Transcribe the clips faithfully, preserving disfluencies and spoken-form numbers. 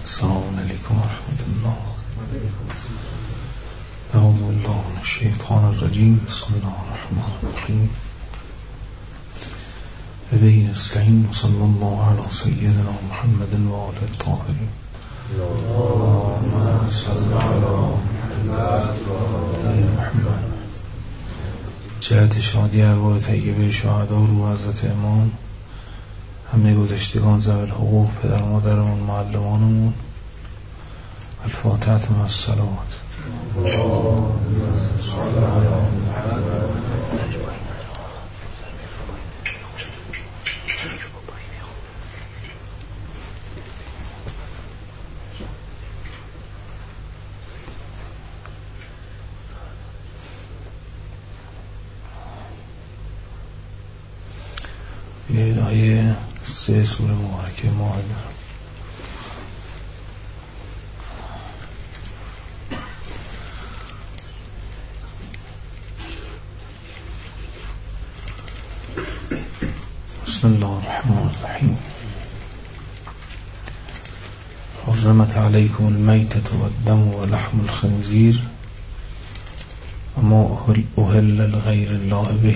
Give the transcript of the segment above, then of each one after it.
السلام علیکم و رحمت الله. اعوذ بالله من الشیطان الرجیم. بسم الله الرحمن الرحیم. به نستعین صلی الله علی سیدنا محمد و آله الطاهرین. اللهم صل علی محمد. جهت شادی ارواح طیبه شهدا روح حضرت امام، همه گذشتگان ذوی الحقوق، پدر مادرمون، معلمانمون، الفاتحه مع الصلوات. بیایید آیه سه سوره مبارکه مائده. بسم الله الرحمن الرحیم. حرمت علیکم المیتة والدم ولحم الخنزیر وما أهل لغیر الله به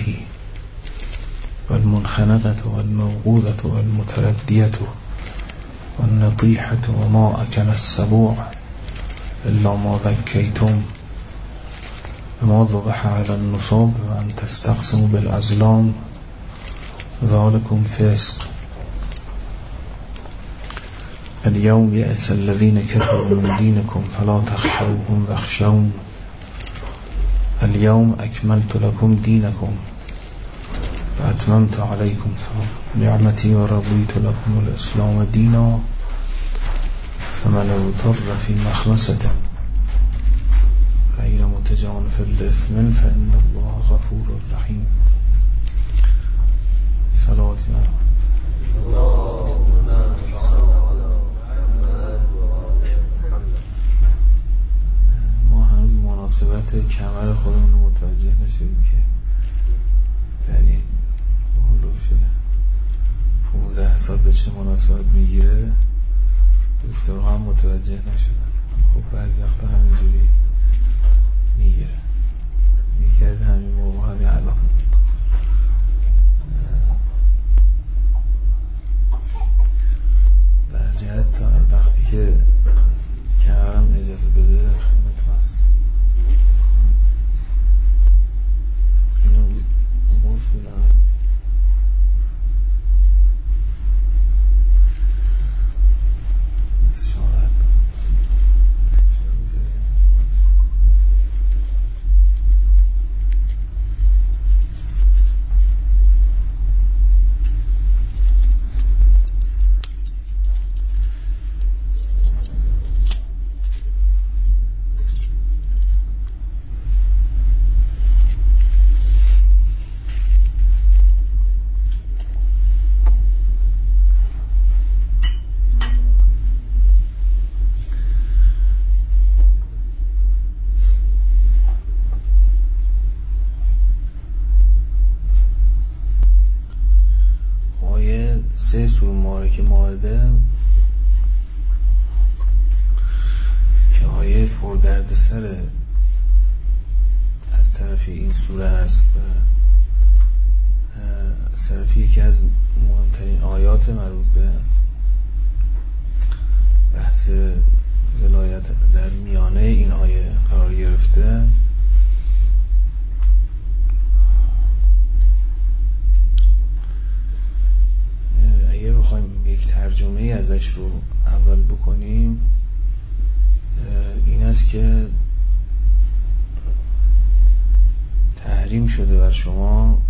والمنخنقة والموقوذة والمتردية والنطيحة وما أكل السبوع إلا ما ذكيتم وما ذبح على النصب وأن تستقسموا بالأزلام ذلكم فسق. اليوم يئس الذين كفروا من دينكم فلا تخشوهم واخشون اليوم أكملت لكم دينكم وأتممت عليكم نعمتي ورضيت لكم الإسلام دينا فمن اضطر في مخمسة غير متجانف لإثم فإن الله غفور رحيم. صلواتنا ما هنوز مناسبت کمر خودمون متوجه نشدیم که در این پونزده سال به چه مناسبت میگیره. دکترها هم متوجه نشدن. خب بعضی وقتا همینجوری میگیره. یکی از همین موقع همین الان در جهت تا وقتی که کمرم اجازه بده خدمتتون هستم. اینو مفیدم سه سوره مبارکه مائده که آیه پر درد سر از طرف این سوره است و از طرف یکی از مهمترین آیات مربوط به بحث ولایت در میانه این آیه قرار گرفته. اگه بخوایم یک ترجمه ازش رو اول بکنیم این است که تحریم شده بر شما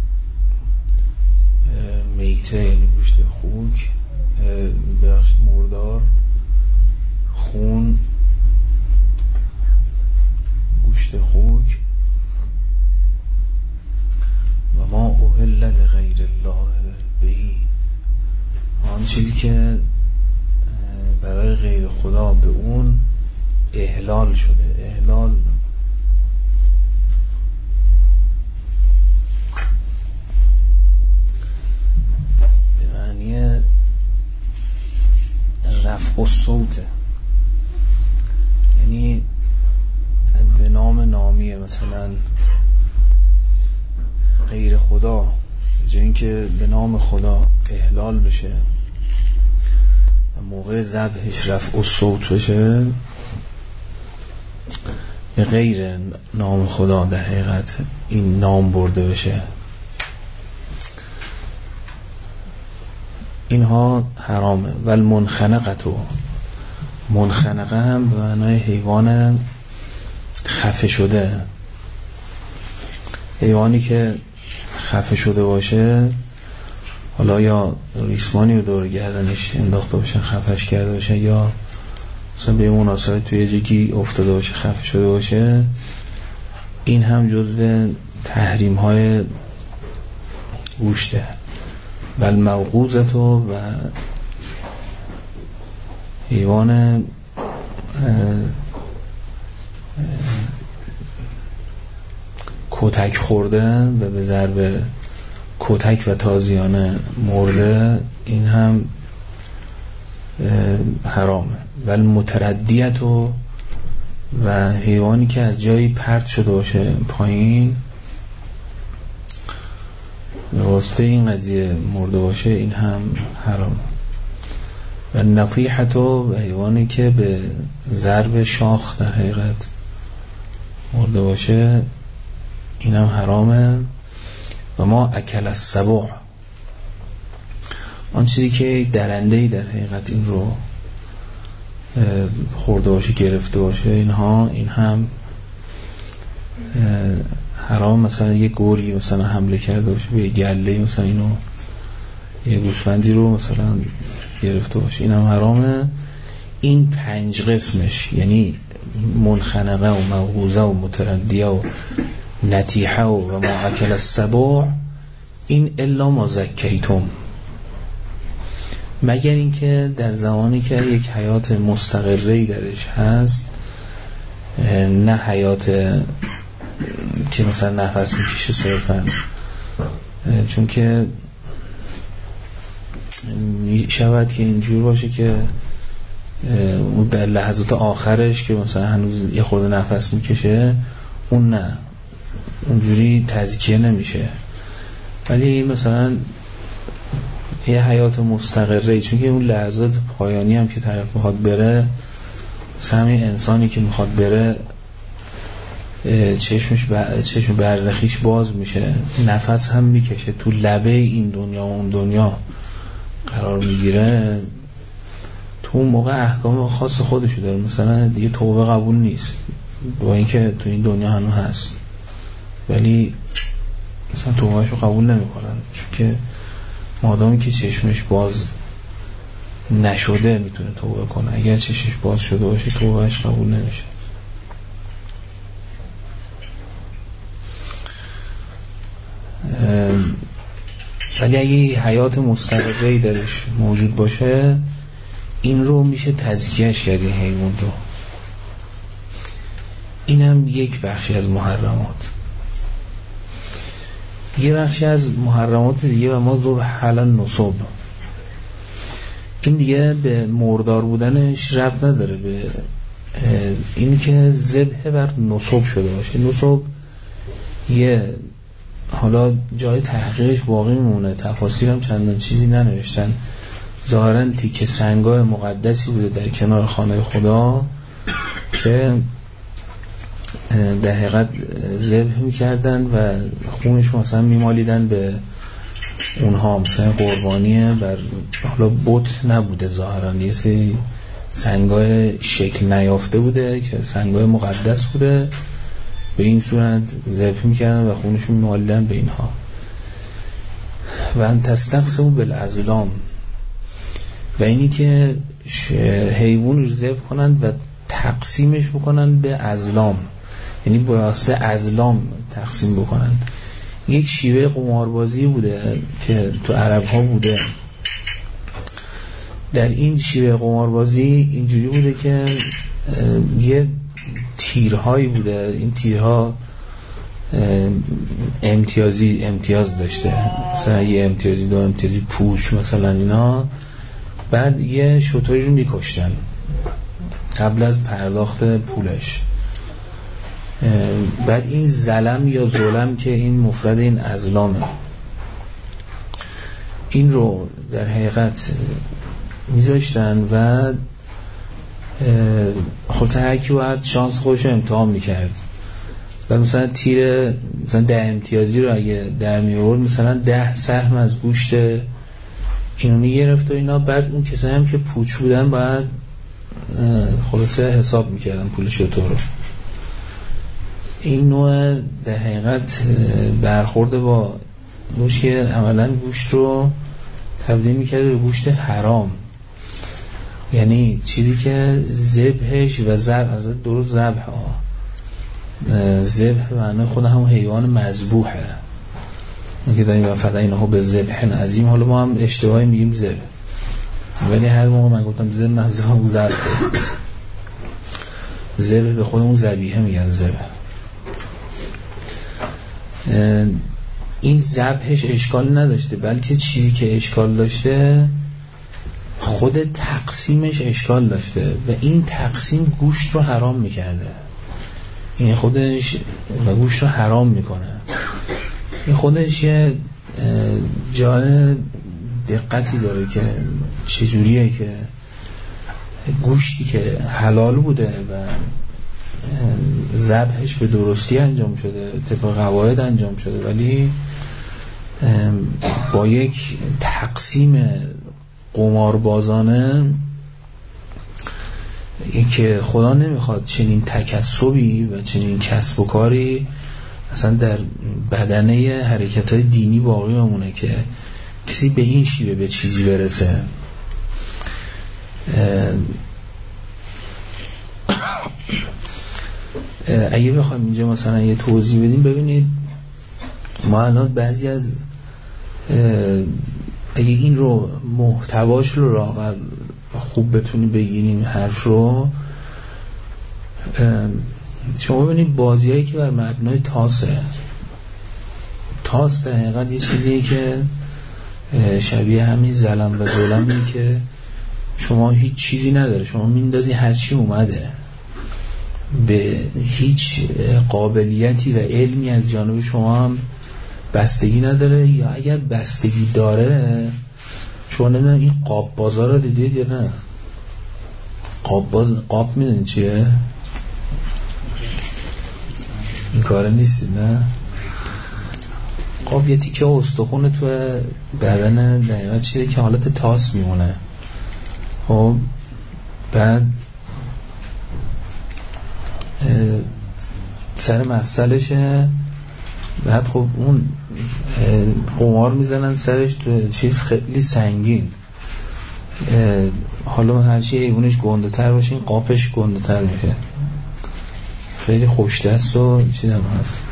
میته، یعنی گوشت خوک، بخش مردار، خون، گوشت خوک و ما اهل لغیر الله بهی، آن چیزی که برای غیر خدا به اون احلال شده. احلال به معنی رفع الصوت، یعنی به نام نامیه، مثلا غیر خدا، جای اینکه به نام خدا احلال بشه و موقع ذبحش رفع الصوت بشه، به غیر نام خدا در حقیقت این نام برده بشه، اینها حرامه. و المنخنقه، منخنقه هم به معنای حیوان خفه شده، حیوانی که خفه شده باشه، حالا یا ریسمانی رو دور گردنش انداخته باشه خفش کرده باشه، یا مثلا به مناسبت توی جگی افتاده باشه خفه شده باشه، این هم جزو تحریم های گوشته. و الموقوذة و حیوان کتک خورده و به ضرب کتک و تازیانه مرده، این هم حرامه. و المتردیت و حیوانی که از جایی پرت شده باشه پایین به واسطه این قضیه مرده باشه، این هم حرام. و نطیحت و حیوانی که به ضرب شاخ در حقیقت مرده باشه، این هم حرامه. و ما اکل السبع، آن چیزی که درنده‌ای در حقیقت این رو خورده باشه گرفته باشه، اینها این هم حرام. مثلا یه گوری مثلا حمله کرده باشه به یه گله، مثلا اینو یه گوسفندی رو مثلا گرفته باشه، این هم حرامه. این پنج قسمش، یعنی منخنقه و موقوذه و متردیه و نتیحه و ما اکل السبع، این الا ما زکیتم، مگر اینکه در زمانی که یک حیات مستقری درش هست، نه حیات که مثلا نفس میکشه صرفا، چون که میشود که اینجور باشه که در لحظات آخرش که مثلا هنوز یه خورده نفس میکشه، اون نه، اونجوری تزکیه نمیشه. ولی مثلا یه حیات مستقره، چون که اون لحظات پایانی هم که طرف میخواد بره، مثلا همین انسانی که میخواد بره چشمش ب... چشم برزخیش باز میشه، نفس هم میکشه، تو لبه این دنیا و اون دنیا قرار میگیره، تو اون موقع احکام خاص خودشو داره. مثلا دیگه توبه قبول نیست با اینکه تو این دنیا هنوز هست، ولی مثلا توبهشو قبول نمیکنن، چون که مادامی که چشمش باز نشده میتونه توبه کنه، اگر چشمش باز شده باشه توبهش قبول نمیشه. ولی اگه حیات مستقری درش موجود باشه، این رو میشه تزکیهش کرد، این حیوان رو. اینم یک بخشی از محرمات. یه بخشی از محرمات دیگه و ما ذبح علی النصب، این دیگه به مردار بودنش ربط نداره، به این که ذبح بر نصب شده باشه. نصب یه حالا جای تحقیقش باقی میمونه، تفاسیر هم چندان چیزی ننوشتن، ظاهراً تیکه سنگای مقدسی بوده در کنار خانه خدا که در حقیقت ذبح میکردن و خونش مثلا میمالیدن به اونها، مثلا قربانیه بر حالا بت نبوده، ظاهراً یه سری سنگای شکل نیافته بوده که سنگای مقدس بوده، به این صورت ذبح میکردن و خونش میمالیدن به اینها. و ان تستقسموا بالازلام، و اینی که حیوان رو ذبح کنن و تقسیمش بکنن به ازلام، یعنی با واسطه ازلام تقسیم بکنن. یک شیوه قماربازی بوده که تو عرب ها بوده. در این شیوه قماربازی اینجوری بوده که یه تیرهایی بوده، این تیرها امتیازی امتیاز داشته، مثلا یه امتیازی دو امتیازی پوچ مثلا اینا، بعد یه شطوری رو میکشتن قبل از پرداخت پولش. بعد این ظلم یا ظلم که این مفرد این ازلامه، این رو در حقیقت میذاشتن و خودتا هر کی باید شانس خودش رو امتحان میکرد و مثلا تیر مثلا ده امتیازی رو اگه در میورد مثلا ده سهم از گوشت اینو میگرفت و اینا. بعد اون کسایی هم که پوچ بودن باید خلاصه حساب میکردن پول شطور رو. این نوع در حقیقت برخورد با گوشت که عملا گوشت رو تبدیل میکرده به گوشت حرام، یعنی چیزی که ذبحش و ذبح از درست ذبح ها ذبح معنی خود همون حیوان مذبوحه که داریم و فدیناه به ذبح عظیم. حالا ما هم اشتباهی میگیم ذبح، ولی هر موقع من گفتم ذبح منظورم ذبح ذبح به خودمون ذبیحه میگن ذبح. این ذبحش اشکال نداشته، بلکه چیزی که اشکال داشته خود تقسیمش اشکال داشته و این تقسیم گوشت رو حرام میکرده. این خودش و گوشت رو حرام میکنه. این خودش یه جای دقتی داره که چجوریه که گوشتی که حلال بوده و ذبحش به درستی انجام شده طبق قواعد انجام شده، ولی با یک تقسیم قماربازانه این که خدا نمیخواد چنین تکسبی و چنین کسب و کاری اصلا در بدنه حرکت‌های دینی باقی بمونه که کسی به این شیوه به چیزی برسه. اگه بخوایم اینجا مثلا یه توضیح بدیم، ببینید ما الان بعضی از اگه این رو محتواش رو را خوب بتونی بگیریم حرف رو، شما ببینید بازیایی که بر مبنای تاسه تاس در حقیقت یه چیزیه که شبیه همین ظلم و ظلمی که شما هیچ چیزی نداره، شما میندازی هر چی اومده، به هیچ قابلیتی و علمی از جانب شما هم بستگی نداره، یا اگر بستگی داره شما نمیدونم این قاب بازار رو دیدید یا نه؟ قاب باز قاب میدونید چیه؟ این کاره نیستید نه؟ قاب یه تیکه استخونه تو بدن دقیقا چیه که حالت تاس میمونه. خب بعد سر مفصلشه، بعد خب اون قمار میزنن سرش تو چیز خیلی سنگین، حالا هرچی حیوانش گنده تر باشه این قاپش گنده تر میشه، خیلی خوش دست و چیز هم هست.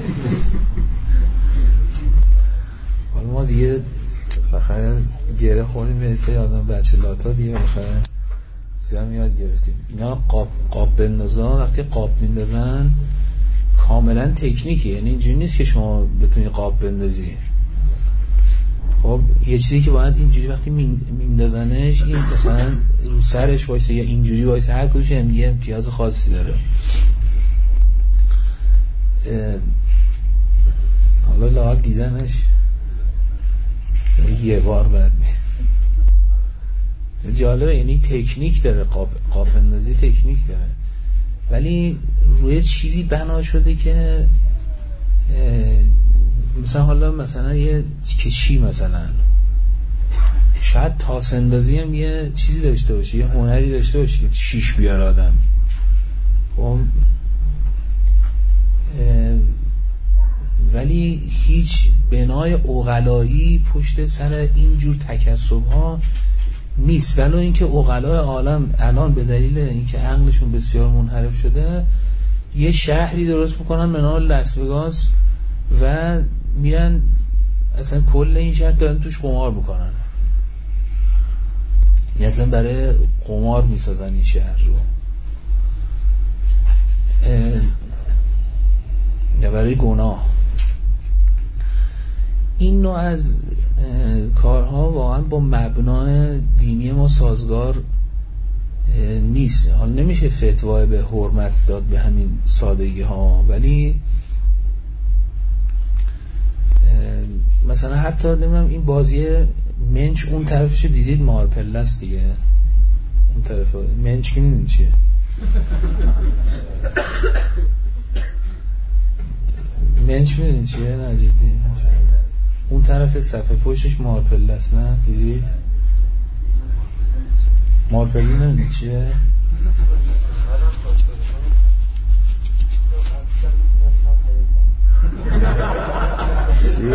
حالا ما دیگه بخیر گره خوردیم به ایسای آدم بچه لاتا دیگه بخیر زیام یاد گرفتیم. اینا قاب قاب بندازن، وقتی قاب میندازن کاملا تکنیکه، یعنی اینجوری نیست که شما بتونی قاب بندازی. خب یه چیزی که باید اینجوری وقتی میندازنش این مثلا رو سرش وایسه یا اینجوری وایسه، هر کدومش هم یه امتیاز خاصی داره. حالا لاغت دیدنش یه بار بعد جالبه، یعنی تکنیک داره، قاب قاب اندازی تکنیک داره، ولی روی چیزی بنا شده که مثلا حالا مثلا یه کشی مثلا شاید تاس اندازی هم یه چیزی داشته باشه، یه هنری داشته باشه که شیش بیار آدم. خب ولی هیچ بنای عقلایی پشت سر اینجور تکسب ها نیست، ولو اینکه عقلای عالم الان به دلیل اینکه عقلشون بسیار منحرف شده یه شهری درست میکنن به نام لاس وگاس و میرن اصلا کل این شهر دارن توش قمار میکنن، یعنی اصلا برای قمار میسازن این شهر رو، یا برای گناه. این نوع از کارها واقعا با مبنای دینی ما سازگار نیست. حالا نمیشه فتوای به حرمت داد به همین سادگی ها، ولی مثلا حتی نمیدونم این بازی منچ اون طرفش دیدید، مارپله است دیگه، اون طرف منچ که میدونی چیه؟ منچ میدونی چیه؟ نه جدی اون طرف صفحه پشتش مارپله است، نه دیدید؟ مارپله نمیدونی چیه؟ چی؟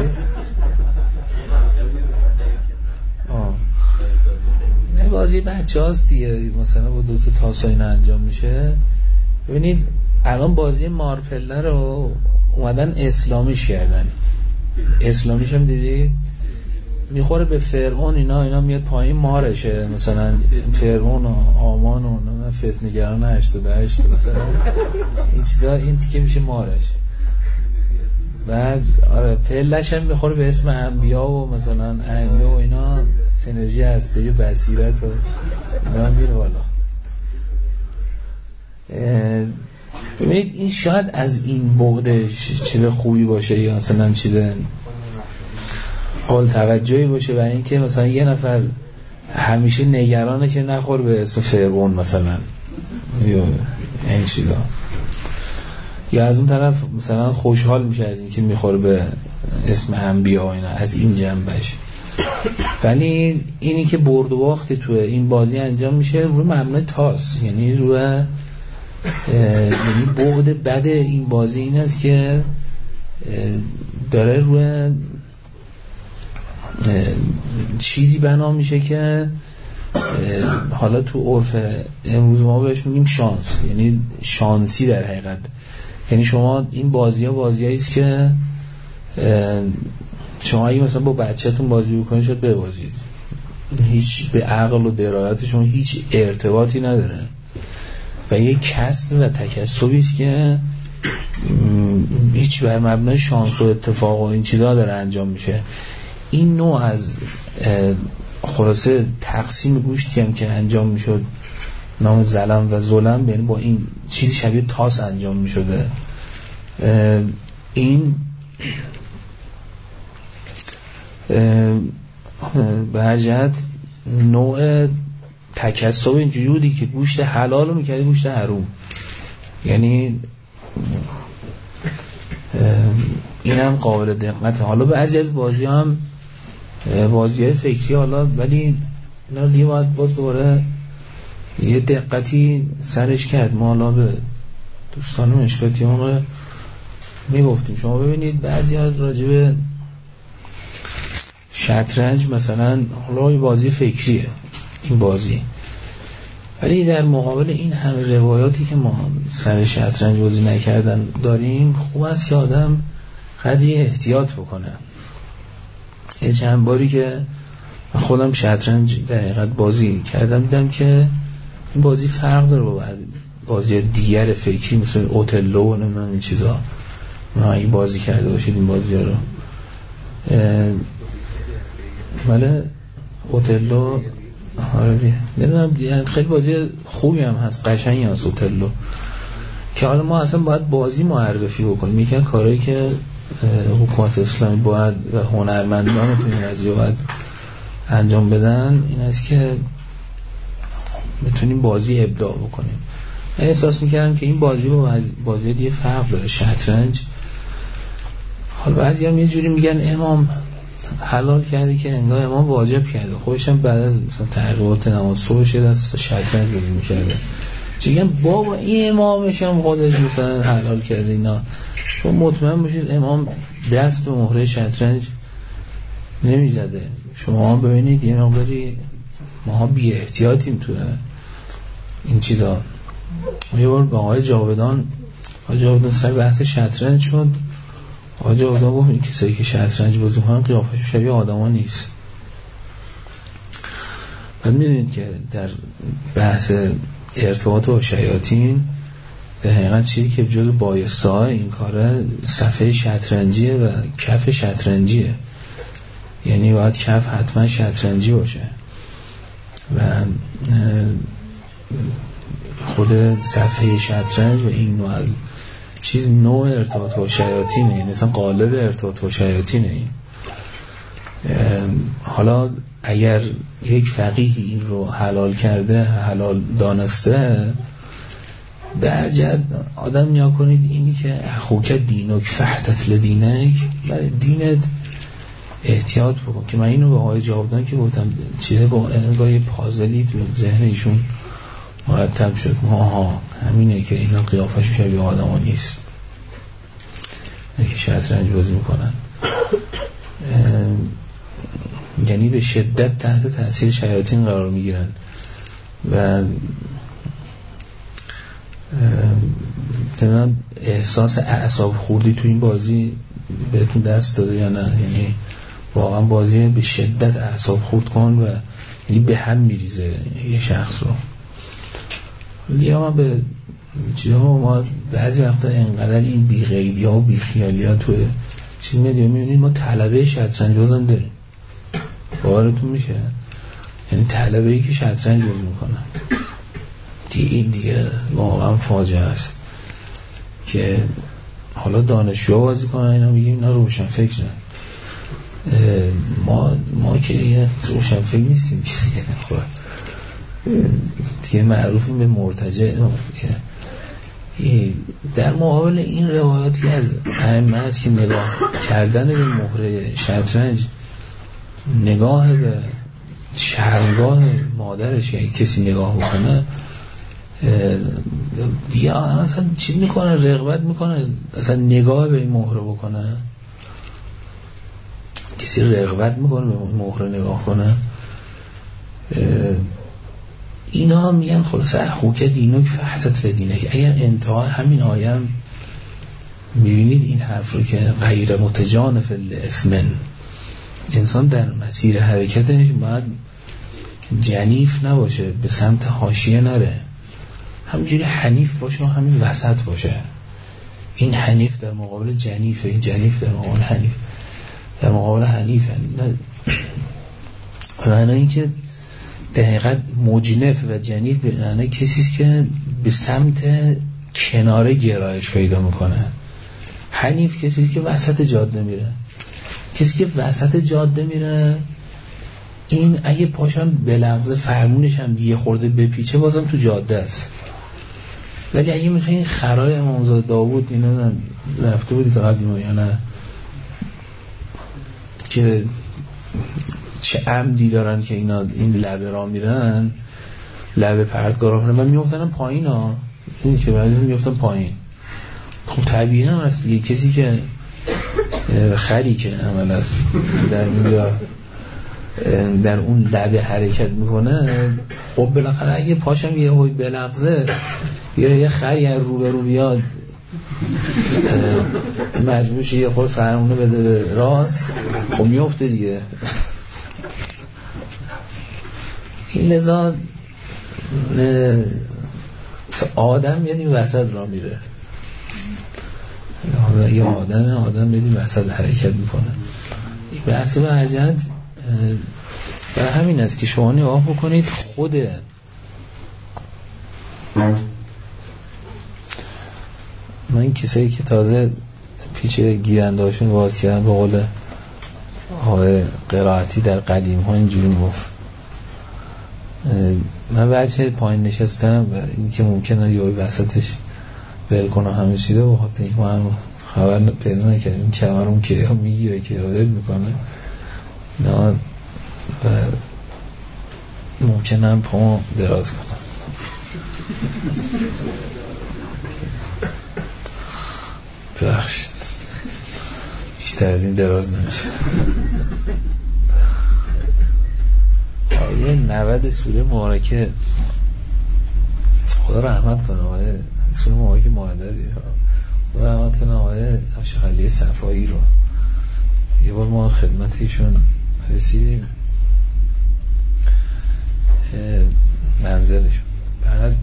آه نه بازی بچه هاست دیگه، مثلا با دو تا تاس اینا انجام میشه. ببینید الان بازی مارپله رو اومدن اسلامیش کردن، اسلامیش هم دیدید میخوره به فرعون اینا اینا میاد پایین مارشه، مثلا فرعون و هامان و فتنه‌گران هشتاد و هشت مثلا این چیزا، این تیکه میشه مارش. بعد آره پلش هم میخوره به اسم انبیا و مثلا انبیا و اینا، انرژی هستی و بصیرت و اینا میره بالا. ببینید این شاید از این بعدش چیز خوبی باشه یا مثلا چیز قابل توجهی باشه، برای اینکه مثلا یه نفر همیشه نگرانه که نخور به اسم فرعون مثلا یا این چیزا، یا از اون طرف مثلا خوشحال میشه از اینکه میخوره به اسم انبیا اینا، از این جنبش. ولی اینی که برد و باختی تو این بازی انجام میشه روی مبنای تاس، یعنی روی یعنی بعد بد این بازی این است که داره روی چیزی بنا میشه که حالا تو عرف امروز ما بهش میگیم شانس، یعنی شانسی در حقیقت. یعنی شما این بازی ها بازی هایی است که شما اگه مثلا با بچه‌تون بازی بکنید شاید ببازید، هیچ به عقل و درایت شما هیچ ارتباطی نداره و یک کسب و تکسبی است که هیچ بر مبنای شانس و اتفاق و این چیزا داره انجام میشه. این نوع از خلاصه تقسیم گوشتی هم که انجام میشد نام ظلم و ظلم، یعنی با این چیزی شبیه تاس انجام میشده. این به هر جهت نوع تکسب اینجوری بودی که گوشت حلال رو میکردی گوشت حروم، یعنی این هم قابل دقته. حالا بعضی از بازی هم بازی های فکری حالا، ولی اینا دیگه باید باز دوباره یه دقتی سرش کرد. ما حالا به دوستان مشکلاتی هم رو میگفتیم. شما ببینید بعضی از راجب شطرنج مثلا حالا بازی فکریه این بازی، ولی در مقابل این همه روایاتی که ما سر شطرنج بازی نکردن داریم، خوب است که آدم قدری احتیاط بکنه. یه چند باری که خودم شطرنج در حقیقت بازی کردم دیدم که این بازی فرق داره با بازی دیگر فکری مثل اوتلو و نمیدونم این چیزا. ما این بازی کرده باشید این بازی ها رو، ولی اوتلو آره نمیدونم خیلی بازی خوبی هم هست، قشنگی هست اوتلو، که حالا ما اصلا باید بازی معرفی بکنیم. یکی کارهایی که حکومت اسلامی باید و هنرمندان تو این قضیه باید انجام بدن این است که بتونیم بازی ابداع بکنیم. من احساس میکردم که این بازی با بازی دیگه فرق داره. شطرنج حالا بعضی هم یه جوری میگن امام حلال کرده که انگار امام واجب کرده، خودش هم بعد از مثلا تحریمات نماز صبح شده دست شطرنج بازی میکرده. چیگم بابا این امامش هم خودش مثلا حلال کرده اینا. شما مطمئن باشید امام دست به مهره شطرنج نمیزده. شما ببینید یه مقداری ما بی احتیاطیم تو این چیزا. یه بار با آقای جاودان آقای جاودان سر بحث شطرنج شد. آقای جاودان گفت این کسایی که شطرنج بازی می‌کنن قیافه‌شون شبیه آدما نیست. بعد می‌دونید که در بحث ارتباط با شیاطین در حقیقت چیزی که جزو بایسته‌های این کاره صفحه شطرنجیه و کف شطرنجیه. یعنی باید کف حتما شطرنجی باشه و خود صفحه شطرنج و این نوع چیز نوع ارتباط با شیاطینه، یعنی مثلا قالب ارتباط با شیاطینه این. حالا اگر یک فقیه این رو حلال کرده، حلال دانسته، برجد آدم نیا کنید اینی که اخوک دینک فحتت لدینک، برای دینت احتیاط بکن. که من اینو به آقای جاودان که گفتم چیزه با انگاه پازلی تو ذهن ایشون مرتب شد، ماها همینه که اینا قیافش شبیه آدم ها نیست، اینه که شطرنج بازی میکنن، یعنی به شدت تحت تاثیر شیاطین قرار میگیرن و دارن احساس اعصاب خوردی تو این بازی بهتون دست داده یا نه؟ یعنی واقعا بازی به شدت اعصاب خورد کن و یعنی به هم میریزه یه شخص رو. لیه ما به چیزها ما بعضی وقتا انقدر این بی قیدی ها و بی خیالی ها توی چیز میدیم میبینید ما طلبه شطرنج بازم داریم، باورتون میشه؟ یعنی طلبه ای که شطرنج بازی میکنن دیگه، این دیگه واقعا فاجعه است که حالا دانشجو بازی کنن اینا میگیم اینا روشن فکر نه. ما ما که دیگه روشن فکر نیستیم که دیگه نخواه دیگه معروفیم به مرتجع. در مقابل این روایاتی از ائمه است که نگاه کردن به مهره شطرنج نگاه به شرمگاه مادرش، یعنی کسی نگاه بکنه دیگه اصلا چی میکنه؟ رغبت میکنه اصلا نگاه به این مهره بکنه؟ کسی رغبت میکنه به این مهره نگاه کنه؟ اینا میگن خلاصه اخوک دینک فحتت لدینک. اگر انتها همین آیم میبینید این حرف رو که غیر متجانف لاسمن، انسان در مسیر حرکتش باید جنیف نباشه، به سمت حاشیه نره، همینجوری حنیف باشه و همین وسط باشه. این حنیف در مقابل جنیفه، این جنیف در مقابل حنیف، در مقابل حنیفه. معنی این که در حقیقت مجنف و جنیف به معنی کسیست که به سمت کناره گرایش پیدا میکنه. حنیف کسیست که وسط جاده میره. کسی که وسط جاده میره این اگه پاشم به لحظه فرمونش هم دیگه خورده بپیچه بازم تو جاده است. ولی اگه مثل این خرای امامزاده داوود اینا رفته بودی تا قدیم یا نه که چه عمدی دارن که اینا این لبه را میرن، لبه پرتگاه را میرن و میفتن پایین ها، این که بعضی میفتن پایین. خب طبیعی هم هست یه کسی که خری که عملا در اینجا در اون لبه حرکت میکنه، خب بالاخره اگه پاشم یه هوی بلغزه یه یه خری رو به رو بیاد مجبورش یه خود فرمونه بده به راست، خب میفته دیگه. این لذا آدم یعنی وسط را میره، یه آدم آدم یعنی وسط حرکت میکنه. این بحث و عجد برای همین است که شما نگاه بکنید خود من کسایی که تازه پیچ گیرنده هاشون باز کردن، به قول آقای قرائتی در قدیم ها اینجوری میگفت، من بچه پایین نشستم و این که ممکنه یه وسطش بل کنه همه چیده و حتی این ما هم خبر پیدا نکردیم این کمر اون که ها میگیره که یادت میکنه نه و ممکنه هم پا دراز کنم. ببخشید بیشتر از این دراز نمیشه. آیه نود سوره مبارکه خدا رحمت کنه آقای سوره مبارکه مائده، خدا رحمت کنه آقای شیخ علی صفایی رو. یه بار ما خدمت ایشون رسیدیم منزلشون، بعد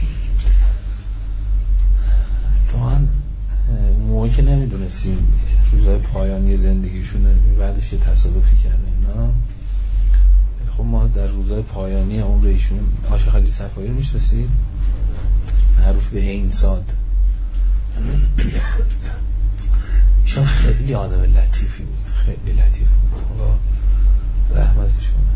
واقعا موقعی که نمیدونستیم روزای پایانی زندگیشونه، بعدش یه تصادفی کرده اینا. خب ما در روزای پایانی عمر ایشون آشا خلیل صفایی رو میشناسید؟ معروف به عین صاد. ایشون خیلی آدم لطیفی بود، خیلی لطیف بود، خدا رحمتش کنه.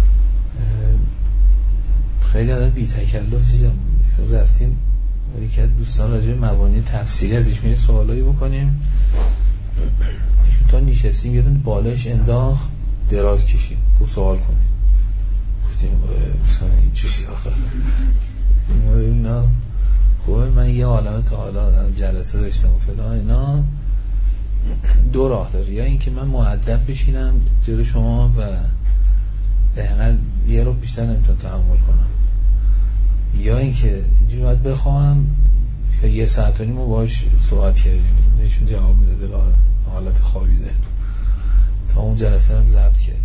خیلی آدم بی تکلف چیزم. رفتیم یکی از دوستان راجع به مبانی تفسیری از ایشون یه سوالایی بکنیم، ایشون تا نشستیم یه دونه بالایش انداخت، دراز کشید، گفت سوال کنید. گفتیم مثلا این چیزی آخر نه خب من یه عالمه تا حالا جلسه داشتم و فلان اینا. دو راه داره، یا اینکه من مؤدب بشینم جلو شما و دقیقا یه رو بیشتر نمیتونم تحمل کنم، یا اینکه اینجوری باید بخواهم که یه ساعت و نیم رو باش صحبت کردیم، ایشون جواب میده به حالت خوابیده، تا اون جلسه رو ضبط کردیم.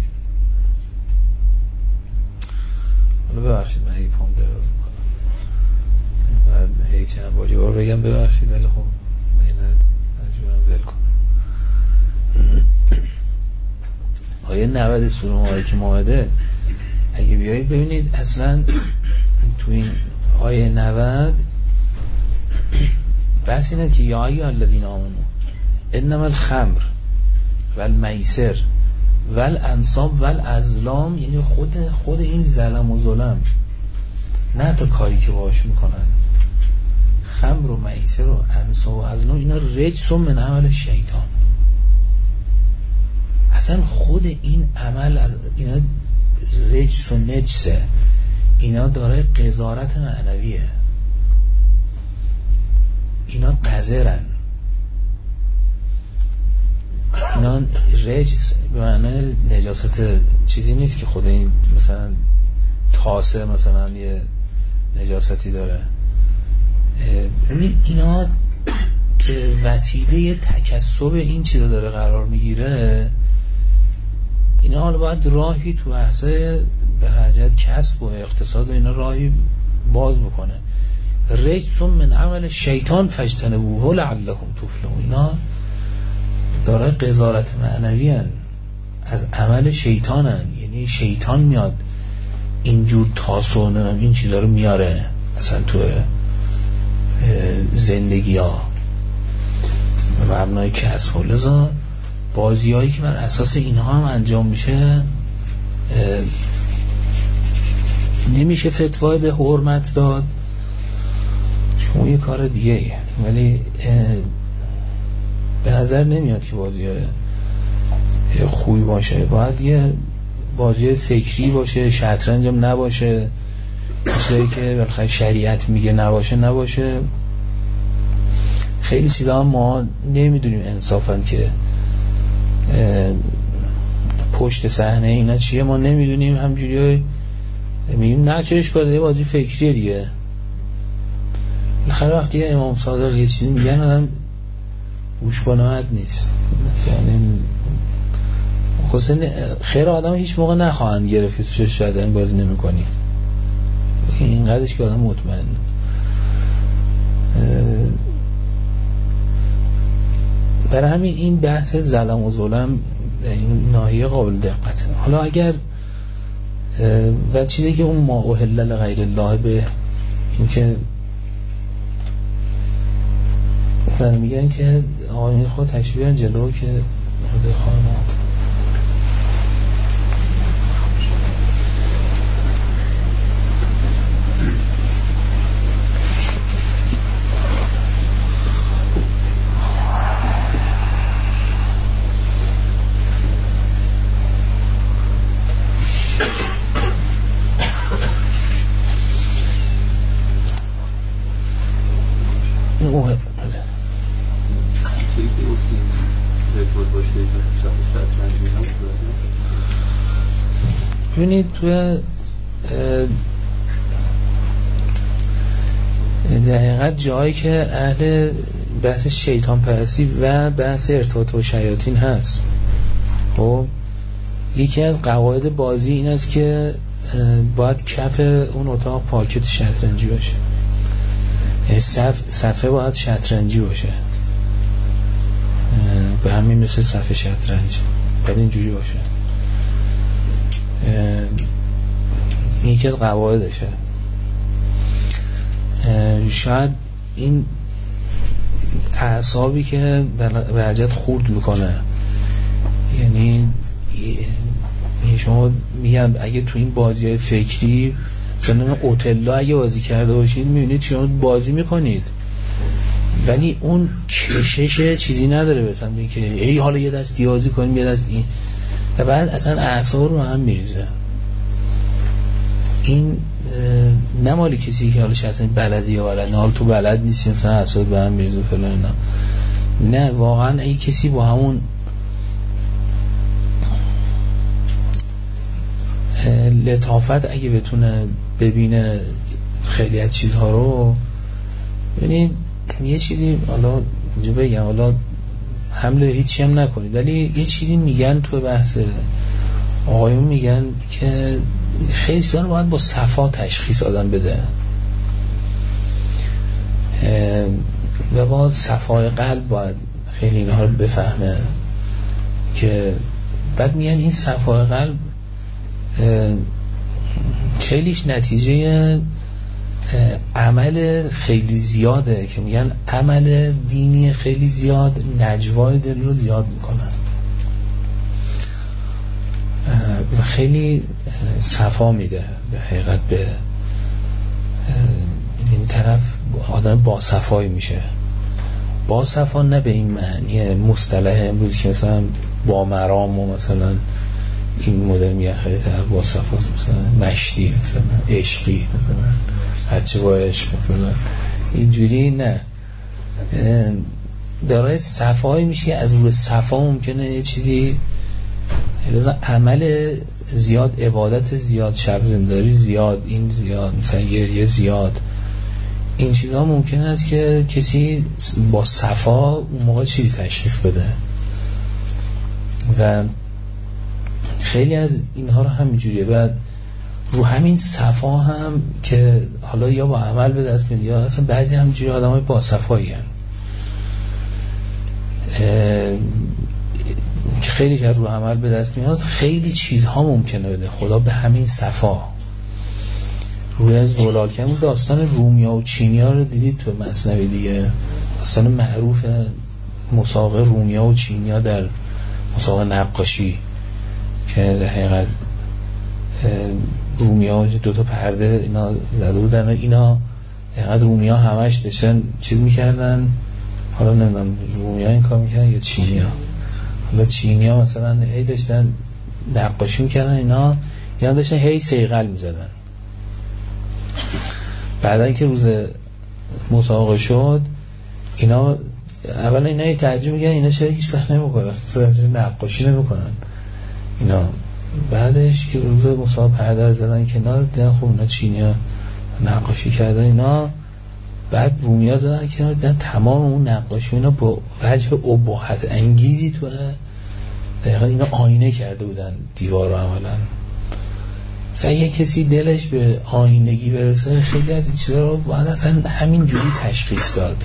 حالا ببخشید من یه پام دراز میکنم، بعد هی چند باری بار بگم ببخشید، ولی خب اینه مجبورم ول کنم. آیه نود سوره مبارکه مائده اگه بیایید ببینید اصلا تو این آیه نود بس اینه که یا ایها الذین آمنوا انما الخمر والمیسر والانصاب والازلام، یعنی خود خود این ظلم و ظلم، نه تا کاری که باهاش میکنن، خمر و میسر و انصاب و ازلام، اینا رجس من عمل شیطان. اصلا خود این عمل از اینا رجس و نجسه، اینا داره قذارت معنویه، اینا قذرن، اینا رجس به معنی نجاست چیزی نیست که خود این مثلا تاسه مثلا یه نجاستی داره. اینا که وسیله تکسب این چیزا داره قرار میگیره، اینا حالا باید راهی تو بحثه به حجت کسب و اقتصاد و اینا راهی باز بکنه. رجس من عمل شیطان فاجتنبوه لعلکم تفلحون، اینا داره قضاوت معنوی هن، از عمل شیطان هن. یعنی شیطان میاد اینجور تاسو این چیزا رو میاره مثلا تو زندگی ها مبنای کسب و لذا بازی هایی که بر اساس اینها هم انجام میشه نمیشه فتوای به حرمت داد، چون یه کار دیگه ایه. ولی به نظر نمیاد که بازی خوبی باشه، باید یه بازی فکری باشه، شطرنج هم نباشه، چیزایی که بالاخره شریعت میگه نباشه نباشه. خیلی چیزا هم ما نمیدونیم انصافا که پشت صحنه اینا چیه، ما نمیدونیم، همجوری میگیم نه چه اشکاله، یه بازی فکریه دیگه. بالاخره وقتی امام صادق یه چیزی میگن آدم گوش کنات نیست، یعنی خصوصا خیر آدم هیچ موقع نخواهند گرفت که تو چه شاید این بازی نمی کنی، اینقدرش که آدم مطمئن. برای همین این بحث ظلم و ظلم این ناحیه قابل دقت. حالا اگر و چیزی که اون ما اوهل لغیر الله به این که مثلا میگن که آقایون خود تشریف بیارن جلو که خود خانم ببینید تو در حقیقت جایی که اهل بحث شیطان پرستی و بحث ارتباط با شیاطین هست، خب یکی از قواعد بازی این است که باید کف اون اتاق پاکت شطرنجی باشه، صف صفحه باید شطرنجی باشه. به همین مثل صفحه شطرنج باید اینجوری باشه. یکی از قواعدشه. شاید این اعصابی که به حجت خورد میکنه، یعنی شما میگم اگه تو این بازی فکری مثلا اوتلا اگه بازی کرده باشید میبینید شما بازی میکنید ولی اون کشش چیزی نداره مثلا که ای حالا یه دست دیازی کنیم یه دست این، و بعد اصلا اعصاب رو هم میریزه. این نه مالی کسی که حالا شطرنج بلدی یا بلد نه، حالا تو بلد نیستی مثلا اعصاب به هم میریزه فلان نه نه واقعا اگه کسی با همون لطافت اگه بتونه ببینه خیلی از چیزها رو، ببینید یه چیزی حالا اینجا بگم، حالا حمله هیچی هم نکنید ولی یه چیزی میگن تو بحث آقایون میگن که خیلی چیزا رو باید با صفا تشخیص آدم بده و با صفای قلب باید خیلی اینها رو بفهمه که بعد میگن این صفای قلب خیلیش نتیجه عمل خیلی زیاده که میگن عمل دینی خیلی زیاد نجوای دل رو زیاد میکنن و خیلی صفا میده به حقیقت، به این طرف آدم با صفایی میشه. با صفا نه به این معنی مصطلح امروز که مثلا با مرام و مثلا این مدل میگه خیلی طرف با صفاست، مثلا مشتی مثلا عشقی مثلا هرچه با عشق مثلا اینجوری نه، دارای صفایی میشه. از روی صفا ممکنه یه چیزی عمل زیاد، عبادت زیاد، شب زنداری زیاد، این زیاد، مثلا گریه زیاد، این چیزها ممکنه است که کسی با صفا اون موقع چیزی تشخیص بده و خیلی از اینها رو همینجوریه. بعد رو همین صفا هم که حالا یا با عمل به دست میاد یا اصلا بعضی همینجوری آدم های با صفایی هم خیلی که رو عمل به دست میاد خیلی چیزها ممکنه بده خدا به همین صفا. روی از زلال که همون داستان رومیا و چینیا رو دیدید تو مثنوی دیگه، داستان معروف مسابقه رومیا و چینیا در مسابقه نقاشی که در حقیقت رومیا دوتا پرده اینا زده بودن و اینا حقیقت رومیا همش داشتن چیز میکردن، حالا نمیدونم رومیا این کار میکردن یا چینیا، حالا چینیا مثلا هی داشتن نقاشی میکردن اینا اینا داشتن هی سیغل میزدن. بعدن که روز مسابقه شد اینا اولا اینا یه تعجب میگن اینا چرا هیچ وقت نمیکنن نقاشی نمیکنن اینا. بعدش که روز مسابقه پرده زدن کنار دیدن خب اینا چینیا نقاشی کردن اینا، بعد رومیا زدن کنار دیدن تمام اون نقاشی اینا با وجه اباحت انگیزی تو دقیقا اینا آینه کرده بودن دیوار رو. عملا مثلا یه کسی دلش به آینگی برسه خیلی از این چیزا رو باید اصلا همین جوری تشخیص داد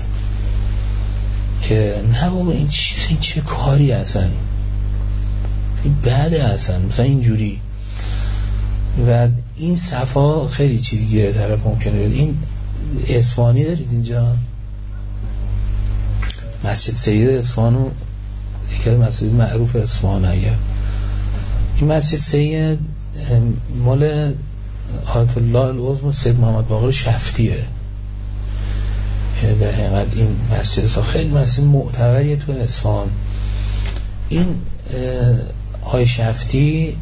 که نه بابا این چیز این چه کاری اصلا این بعده اصلا مثلا اینجوری. و این صفا خیلی چیز گیره طرف ممکنه بید. این اصفهانی دارید اینجا مسجد سید اصفهانو یکی از مسجد معروف اصفهان. اگر این مسجد سید مال آیت الله العظم سید محمد باقر شفتیه که در حقیقت این مسجد خیلی مسجد معتبریه تو اصفهان. این آی شفتی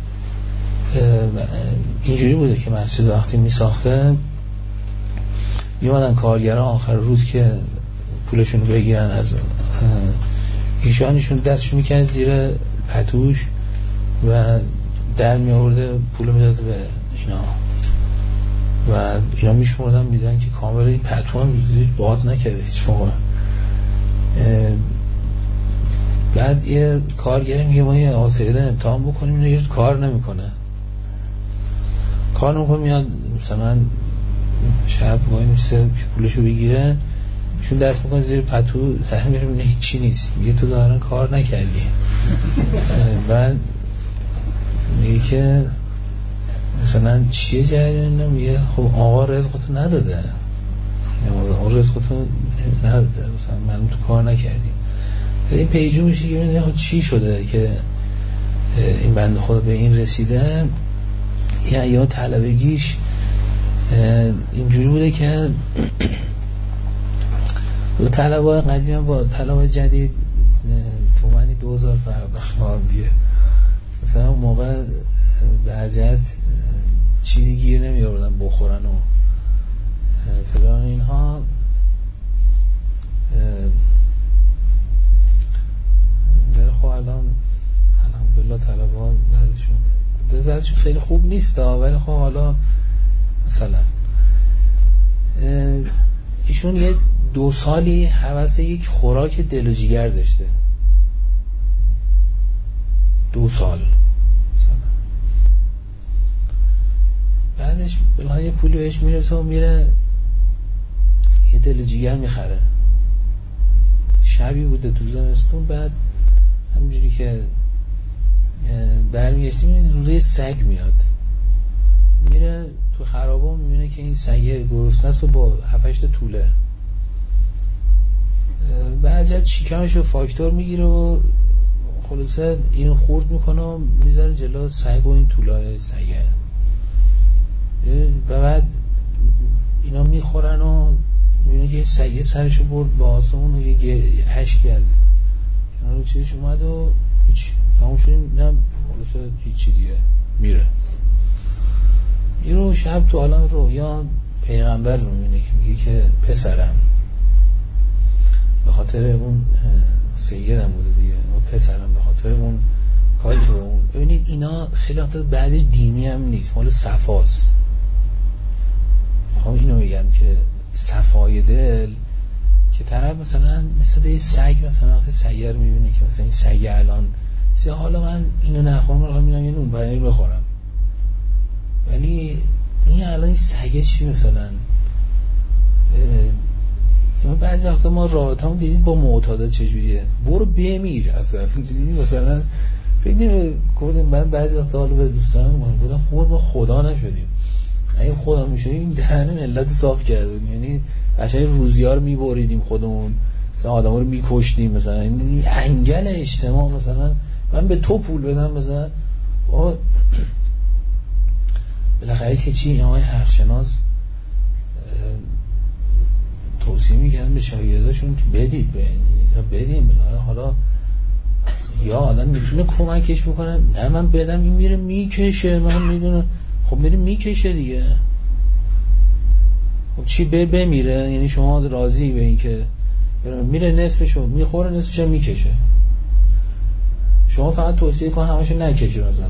اینجوری بوده که مسجد وقتی می ساخته میومدن کارگران آخر روز که پولشون رو بگیرن از ایشان ایشون دستشون میکنه زیر پتوش و در می آورده پول میداد به اینا و اینا میشمردن میدن که کامل این پتو هم زیر باد نکرده هیچ موقع. بعد یه کارگری میگه ما یه آسیده امتحان بکنیم اینو یه کار نمیکنه کار نمیکنه میاد مثلا شب وای میسته پولشو بگیره ایشون دست میکنه زیر پتو، سر میره میگه هیچی نیست، میگه تو ظاهرا کار نکردی. بعد میگه که مثلا چیه جریان؟ میگه خب آقا رزقتو نداده، آقا رزقتو نداده، مثلا معلوم تو کار نکردی. این پیجو میشه که ببینید چی شده که این بنده خدا به این رسیده. این ایام طلبگیش اینجوری بوده که طلبای قدیم با طلبای جدید تومنی دو هزار فرق داشت با هم دیگه. مثلا اون موقع به جهت چیزی گیر نمی آوردن بخورن و فلان اینها. ولی خب الان الحمدلله طلبا بعدشون بعدشون خیلی خوب نیست، ولی خب حالا مثلا ایشون یه دو سالی هوس یک خوراک دل و جیگر داشته، دو سال مثلا. بعدش بلان یه پولی بهش میرسه و میره یه دل و جیگر میخره. شبی بوده تو زمستون، بعد همینجوری که برمیگشتی میبینید روزه سگ میاد، میره تو خرابه میبینه که این سگه گرسنه است و با هفتش تا توله. بعد شکمش رو فاکتور میگیره و خلاصه اینو خورد میکنه و میذاره جلو سگ و این طولای سگه. بعد اینا میخورن و میبینه که سگه سرشو برد با آسمون و یه عشقی از کنار چیزش اومد و هیچ تمام شدیم. اینم خلاصه هیچی دیگه میره. این رو شب تو عالم رویا پیغمبر رو میبینه که میگه که پسرم، به خاطر اون سیدم بوده دیگه، و پسرم به خاطر اون کاری که اون. ببینید اینا خیلی وقتا بعدش دینی هم نیست، مال صفاست. میخوام اینو بگم که صفای دل که طرف مثلا مثلا یه سگ، مثلا وقتی سگ رو میبینه که مثلا این سگ الان سی حالا من اینو نخورم، حالا میرم یه نون پنیر بخورم، ولی این الان این سگه چی مثلا ما بعضی وقتا ما راحتام دیدید با معتادا چجوریه، برو بمیر اصلا. دیدید مثلا فکر نمی‌کنم من بعضی وقتا حالا به دوستانم میگم خوب ما خدا نشدیم، اگه خدا میشدیم این دهن ملت صاف کردیم، یعنی قشنگ روزیار میبریدیم خودمون، مثلا آدما رو میکشتیم، مثلا این انگل اجتماع. مثلا من به تو پول بدم مثلا با بالاخره که چی آقای حرفشناس توصیه میگن به شاگرداشون که بدید به بدیم بالاخره حالا یا آدم میتونه کمکش بکنه، نه من بدم این میره میکشه، من میدونم خب میره میکشه دیگه. خب چی به بمیره؟ یعنی شما راضی به این که میره نصفشو میخوره نصفشو میکشه، شما فقط توصیه کن همشو نکشه مثلا.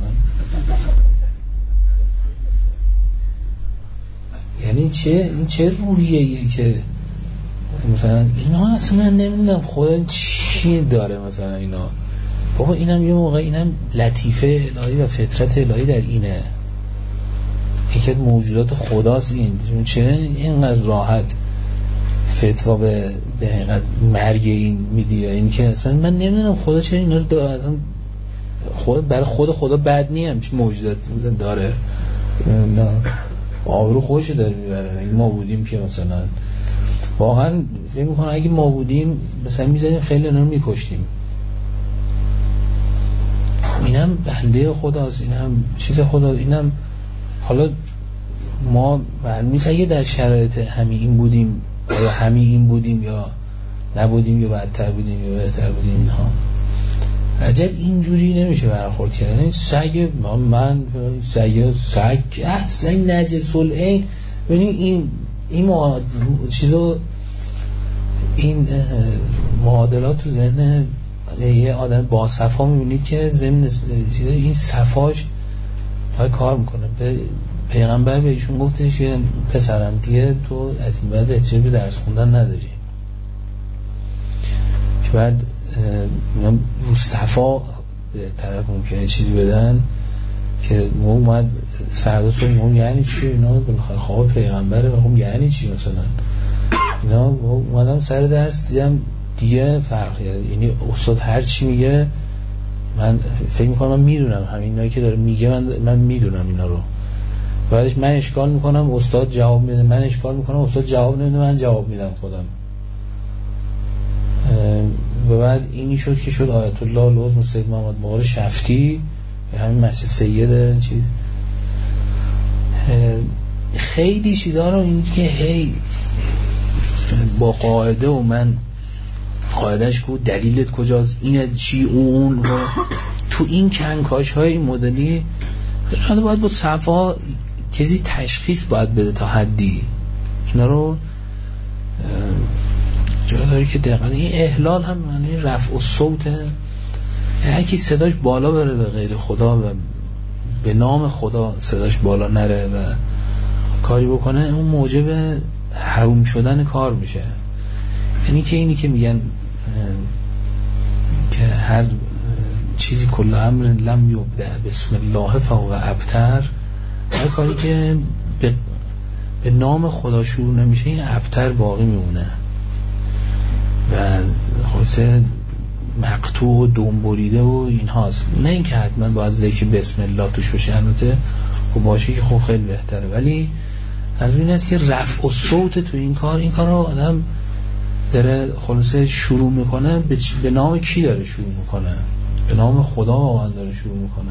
یعنی چه این چه روحیه‌ایه که مثلا اینا اصلا نمیدونم خدا چی داره مثلا اینا. بابا اینم یه موقع اینم لطیفه الهی و فطرت الهی در اینه، یکی از موجودات خداست این. چرا اینقدر راحت فتوا به دقیقت مرگ این میدیه؟ این که اصلا من نمیدونم خدا چرا اینا رو داره، خود برای خود خدا بد نیم چه موجودات داره، نه آبرو خودش داره میبره. اگه ما بودیم که مثلا واقعا فکر میکنم اگه ما بودیم مثلا میزدیم خیلی اینا رو میکشتیم. اینم بنده خداست، اینم چیز خداست، اینم حالا ما میشه اگه در شرایط همین این بودیم یا همین این بودیم یا نبودیم یا بدتر بودیم یا بهتر بودیم، ها عجب اینجوری نمیشه برخورد کردن. این سگ من سگ سگ احسن نجس العین. ببینید این این معاد... چیزو این معادلات تو ذهن یه آدم با صفا میبینید که ضمن این صفاش های کار میکنه. به پیغمبر به ایشون گفتش که پسرم دیگه تو از این بعد احتیاج به درس خوندن نداری، که بعد رو صفا به طرف ممکنه چیزی بدن که ما اومد فردا صبح ما یعنی چی اینا بالاخره خواب پیغمبره و هم یعنی چی مثلا اینا اومدم سر درس دیدم دیگه فرق کرد. یعنی استاد هر چی میگه من فکر میکنم من میدونم، همین اینایی که داره میگه من من میدونم اینا رو. بعدش من اشکال میکنم استاد جواب میده، من اشکال میکنم استاد جواب نمیده، من جواب میدم خودم. و بعد اینی شد که شد آیت الله لوز سید محمد باقر شفتی، همین مسجد سید چیز. خیلی چیزا رو این که هی با قاعده و من قاعدهش کو دلیلت کجاست، اینه چی اون و تو این کنکاش های این مدلی خیلی باید با صفا کسی تشخیص باید بده تا حدی اینا رو جا داری که دقیقا این احلال هم معنی رفع الصوت، یعنی اگه صداش بالا بره به غیر خدا و به نام خدا صداش بالا نره و کاری بکنه، اون موجب حروم شدن کار میشه. یعنی که اینی که میگن که هر چیزی کل امر لم یبدأ بسم الله فهو ابتر، هر کاری که به, به نام خدا شروع نمیشه این ابتر باقی میمونه و خلاصه مقطوع و دنبریده و این هاست. نه این که حتما باید ذکر بسم الله توش باشه، البته خب باشه که خب خیلی بهتره، ولی از این است که رفع الصوت تو این کار، این کار رو آدم داره خلاصه شروع میکنه به, به نام کی داره شروع میکنه؟ به نام خدا واقعا داره شروع میکنه.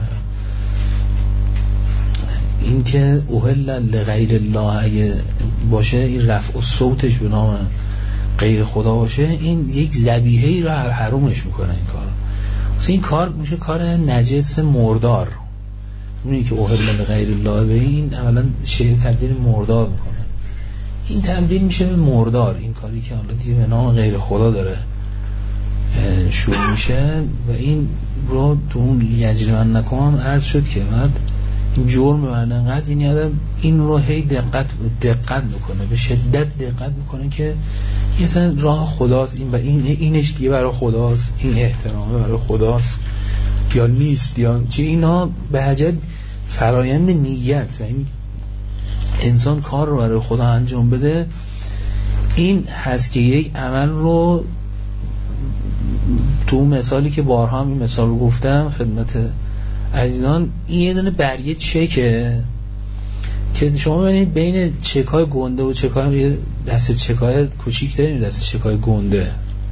این که اوهل لغیر الله اگه باشه، این رفع الصوتش به نام غیر خدا باشه، این یک ذبیحه‌ای رو حرومش میکنه این کار. مثلا این کار میشه کار نجس مردار. میدونی که اوهل لغیر الله به این اولا شیء تبدیل مردار میکنه، این تبدیل میشه به مردار. این کاری که حالا دیگه به نام غیر خدا داره شروع میشه و این رو تو اون یجرمن نکنم عرض شد که بعد این جرم من انقدر این آدم این رو هی دقت دقت میکنه، به شدت دقت میکنه که این اصلا راه خداست، این و این اینش دیگه برای خداست، این احترامه برای خداست یا نیست یا چی. اینا به حجت فرایند نیت و این انسان کار رو برای خدا انجام بده، این هست که یک عمل رو تو مثالی که بارها هم این مثال رو گفتم خدمت عزیزان، این یه دونه برگه چکه که شما ببینید بین چکای گنده و چکای دست چکای کوچیک داریم، دست چکای گنده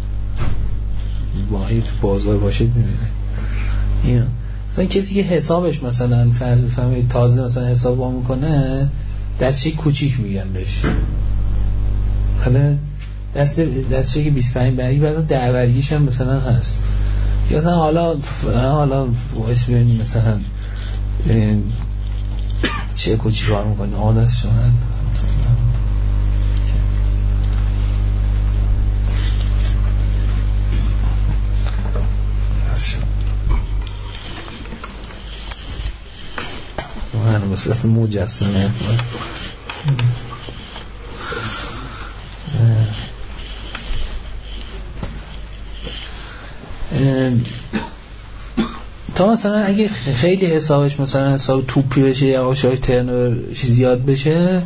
با این بازار باشه میبینه اینا. مثلا کسی که حسابش مثلا فرض بفرمایید تازه مثلا حساب با میکنه، دستچه کوچیک میگن بهش، حالا دست دستچه که بیست و پنج برگی بعد ده برگیش هم مثلا هست، یا مثلا حالا حالا واسه ببینیم مثلا چه کوچیک کار میکنه عادت شما من مثلا مجسمه تا مثلا اگه خیلی حسابش مثلا حساب توپی بشه یا آشاش ترن زیاد بشه،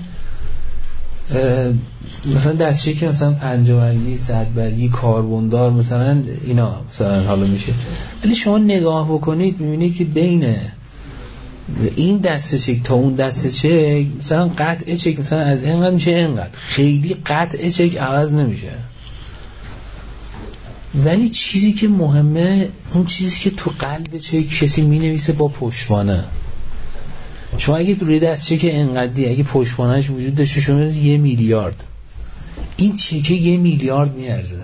مثلا دستچه که مثلا پنجاه برگی صد برگی کاربوندار مثلا اینا مثلا حالا میشه، ولی شما نگاه بکنید میبینید که بین این دسته چک تا اون دسته چک مثلا قطع چک مثلا از اینقدر میشه اینقدر، خیلی قطع چک عوض نمیشه، ولی چیزی که مهمه اون چیزی که تو قلب چک کسی مینویسه با پشتوانه. شما اگه روی دست چک اینقدری اگه پشتوانهش وجود داشته شما یه میلیارد، این چکه یه میلیارد میارزه،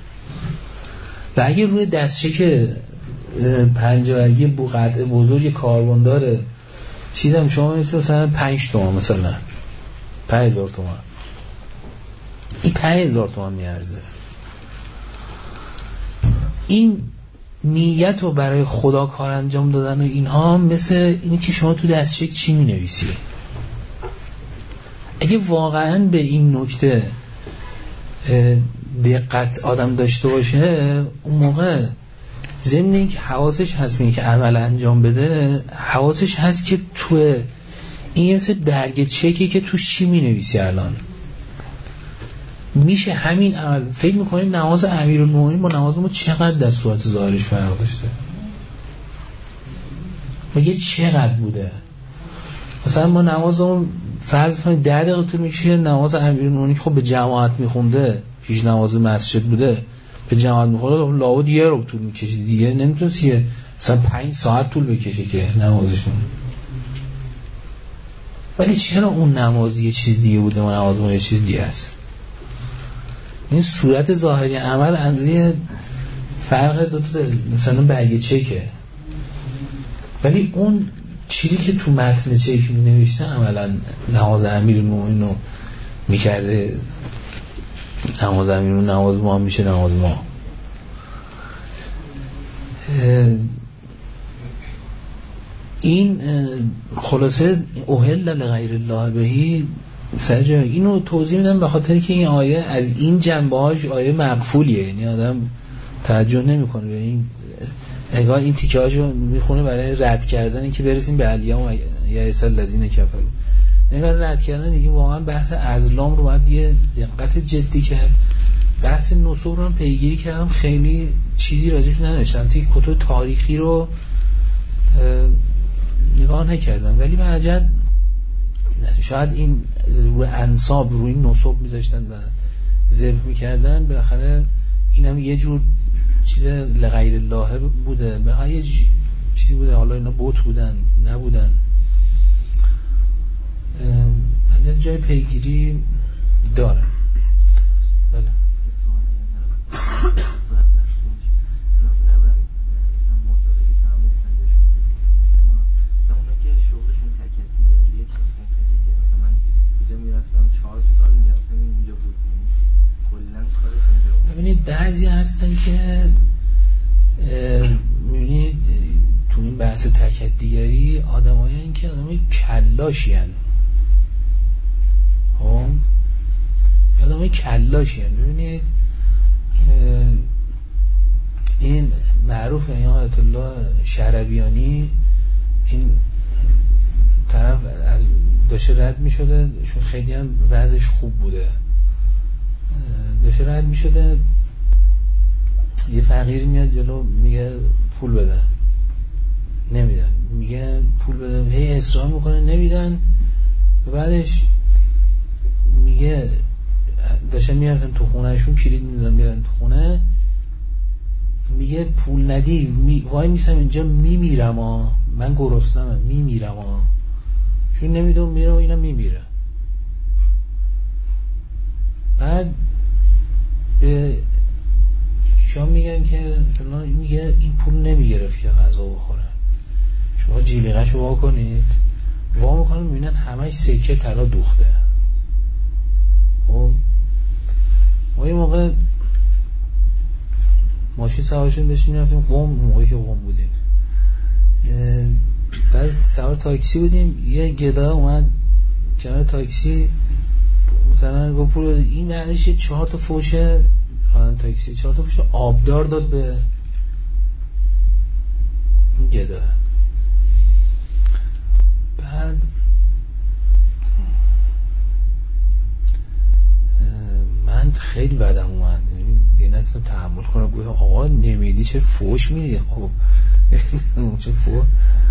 و اگه روی دست چک پنجاهی بو قطعه بزرگ کاربن داره چیزم شما میشه مثلا پنج تومن مثلا پنج هزار تومن، این پنج هزار تومن میارزه. این نیت رو برای خدا کار انجام دادن و اینها مثل اینی که شما تو دستچک چی می نویسی. اگه واقعا به این نکته دقت آدم داشته باشه، اون موقع ضمن این که حواسش هست می که عمل انجام بده، حواسش هست که تو این مثل برگ چکی که توش چی می نویسی الان. میشه همین عمل. فکر میکنید نماز امیرالمومنین با نماز ما چقدر در صورت ظاهرش فرق داشته؟ میگه چقدر بوده؟ مثلا ما نمازمون فرض کنید ده دقیقه طول میکشه، نماز امیرالمومنین خب به جماعت میخونده، پیش نماز مسجد بوده، به جماعت میخونده، لابد یه رو طول میکشه دیگه، نمیتونست که مثلا پنج ساعت طول بکشه که نمازشون. ولی چرا اون نماز یه چیز دیگه بوده و نمازمون یه چیز دیگه است؟ این صورت ظاهری عمل اندازه فرق دو تا مثلا برگه چکه، ولی اون چیزی که تو متن چک می نوشته عملا نماز امیرالمومنین رو میکرده، نماز امیرالمومنین نماز ما هم میشه نماز ما. این خلاصه اهل لغیر الله بهی سرجا اینو توضیح میدم به خاطر که این آیه از این جنبه‌هاش آیه مقفولیه، یعنی آدم توجه نمیکنه به این، اگه این تیکه‌هاشو میخونه برای رد کردن که برسیم به الیوم و یئس الذین کفروا، نه برای رد کردن دیگه. واقعا بحث ازلام رو باید یه دقت جدی کرد. بحث نسوب رو هم پیگیری کردم، خیلی چیزی راجعش ننوشتم، توی کتب تاریخی رو نگاه نکردم، ولی به عجب شاید این روی انساب روی نسب میذاشتن و ذبح میکردن، بالاخره اینم یه جور چیز لغیر الله بوده، به یه چیزی بوده، حالا اینا بوت بودن نبودن، این جای پیگیری داره. بله ببینید بعضی هستن که میبینید تو این بحث تکت دیگری آدمایی هستن که آدمای کلاشی هستن، خب آدمای کلاشی هستن. ببینید این معروف این آیت الله شعربیانی، این طرف از داشته رد می شده، چون خیلی هم وضعش خوب بوده، داشته رد می شده، یه فقیر میاد جلو میگه پول بدن، نمیدن، میگه پول بدن، هی اصرار میکنه نمیدن، و بعدش میگه داشتن میرفتن تو خونه شون، کلید میدن میرن تو خونه، میگه پول ندی می... وای میسم اینجا میمیرم ها، من گرسنمم میمیرم ها، چون نمیدون میره و اینا میمیره. بعد به شما میگن که فلان، میگه این پول نمیگرفت که غذا بخوره، شما جیلیقه‌شو وا کنید، وا میکنن میبینن همش سکه طلا دوخته. خب ما یه موقع ماشین سوارشون داشتیم میرفتیم قم، موقعی که قم بودیم، بعد سوار تاکسی بودیم، یه گدا اومد کنار تاکسی، مثلا گفت پول این بعدش یه چهار تا فوشه راننده تاکسی چهار تا فوشه آبدار داد به این گدا. بعد من خیلی بدم اومد، دیگه نستم تحمل کنم، گفتم آقا نمیدی چه فوش میدی؟ خب چه فوش؟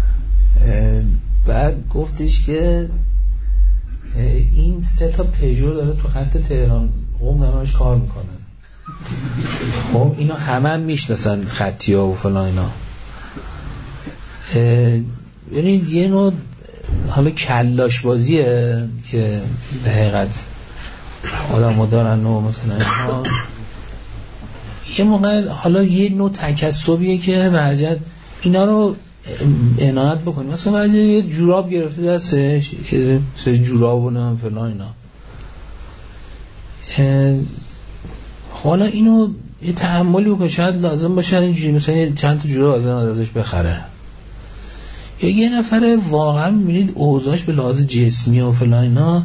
بعد گفتش که این سه تا پیجو داره تو خط تهران قم دارنش کار میکنن. خب اینا همه هم میشناسن، خطی ها و فلان اینا. یعنی یه نوع حالا کلاش بازیه که در حقیقت آدم ها دارن و مثلا اینا. یه موقع حالا یه نوع تکسبیه که برجت اینا رو عنایت بکنیم. مثلا بعد یه جوراب گرفته دستش، یه سری جوراب و نام فلان اینا، حالا اینو یه تحملی بکنه، شاید لازم باشه اینجوری مثلا چند تا جوراب ازش بخره. یا یه نفر واقعا میبینید اوضاعش به لحاظ جسمی و فلان اینا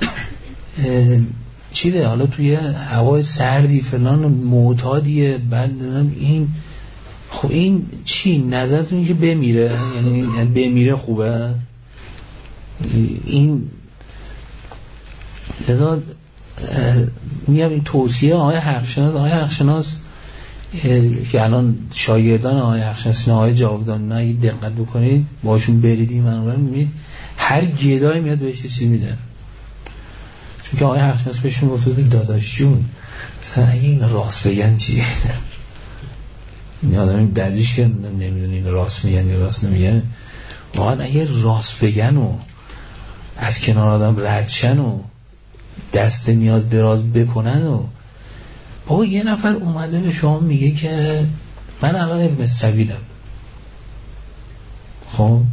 چیده، حالا توی هوای سردی فلان معتادیه، بعد این خب این چی نظرتون که بمیره؟ یعنی بمیره خوبه؟ این لذا میگم این توصیه آقای حقشناس آقای حقشناس که الان شاگردان آقای حقشناس نه آقای جاودان نه اگه دقت بکنید باشون برید این منو میبینید هر گدایی میاد بهش چیزی میدن، چون که آقای حقشناس بهشون گفته داداش جون مثلا اگه این راست بگن چی؟ این آدمی بعضیش که نمیدونی این راست میگن یا راست نمیگن، واقعا اگه راست بگن و از کنار آدم ردشن و دست نیاز دراز بکنن و بابا یه نفر اومده به شما میگه که من الان ابن سبیلم، خب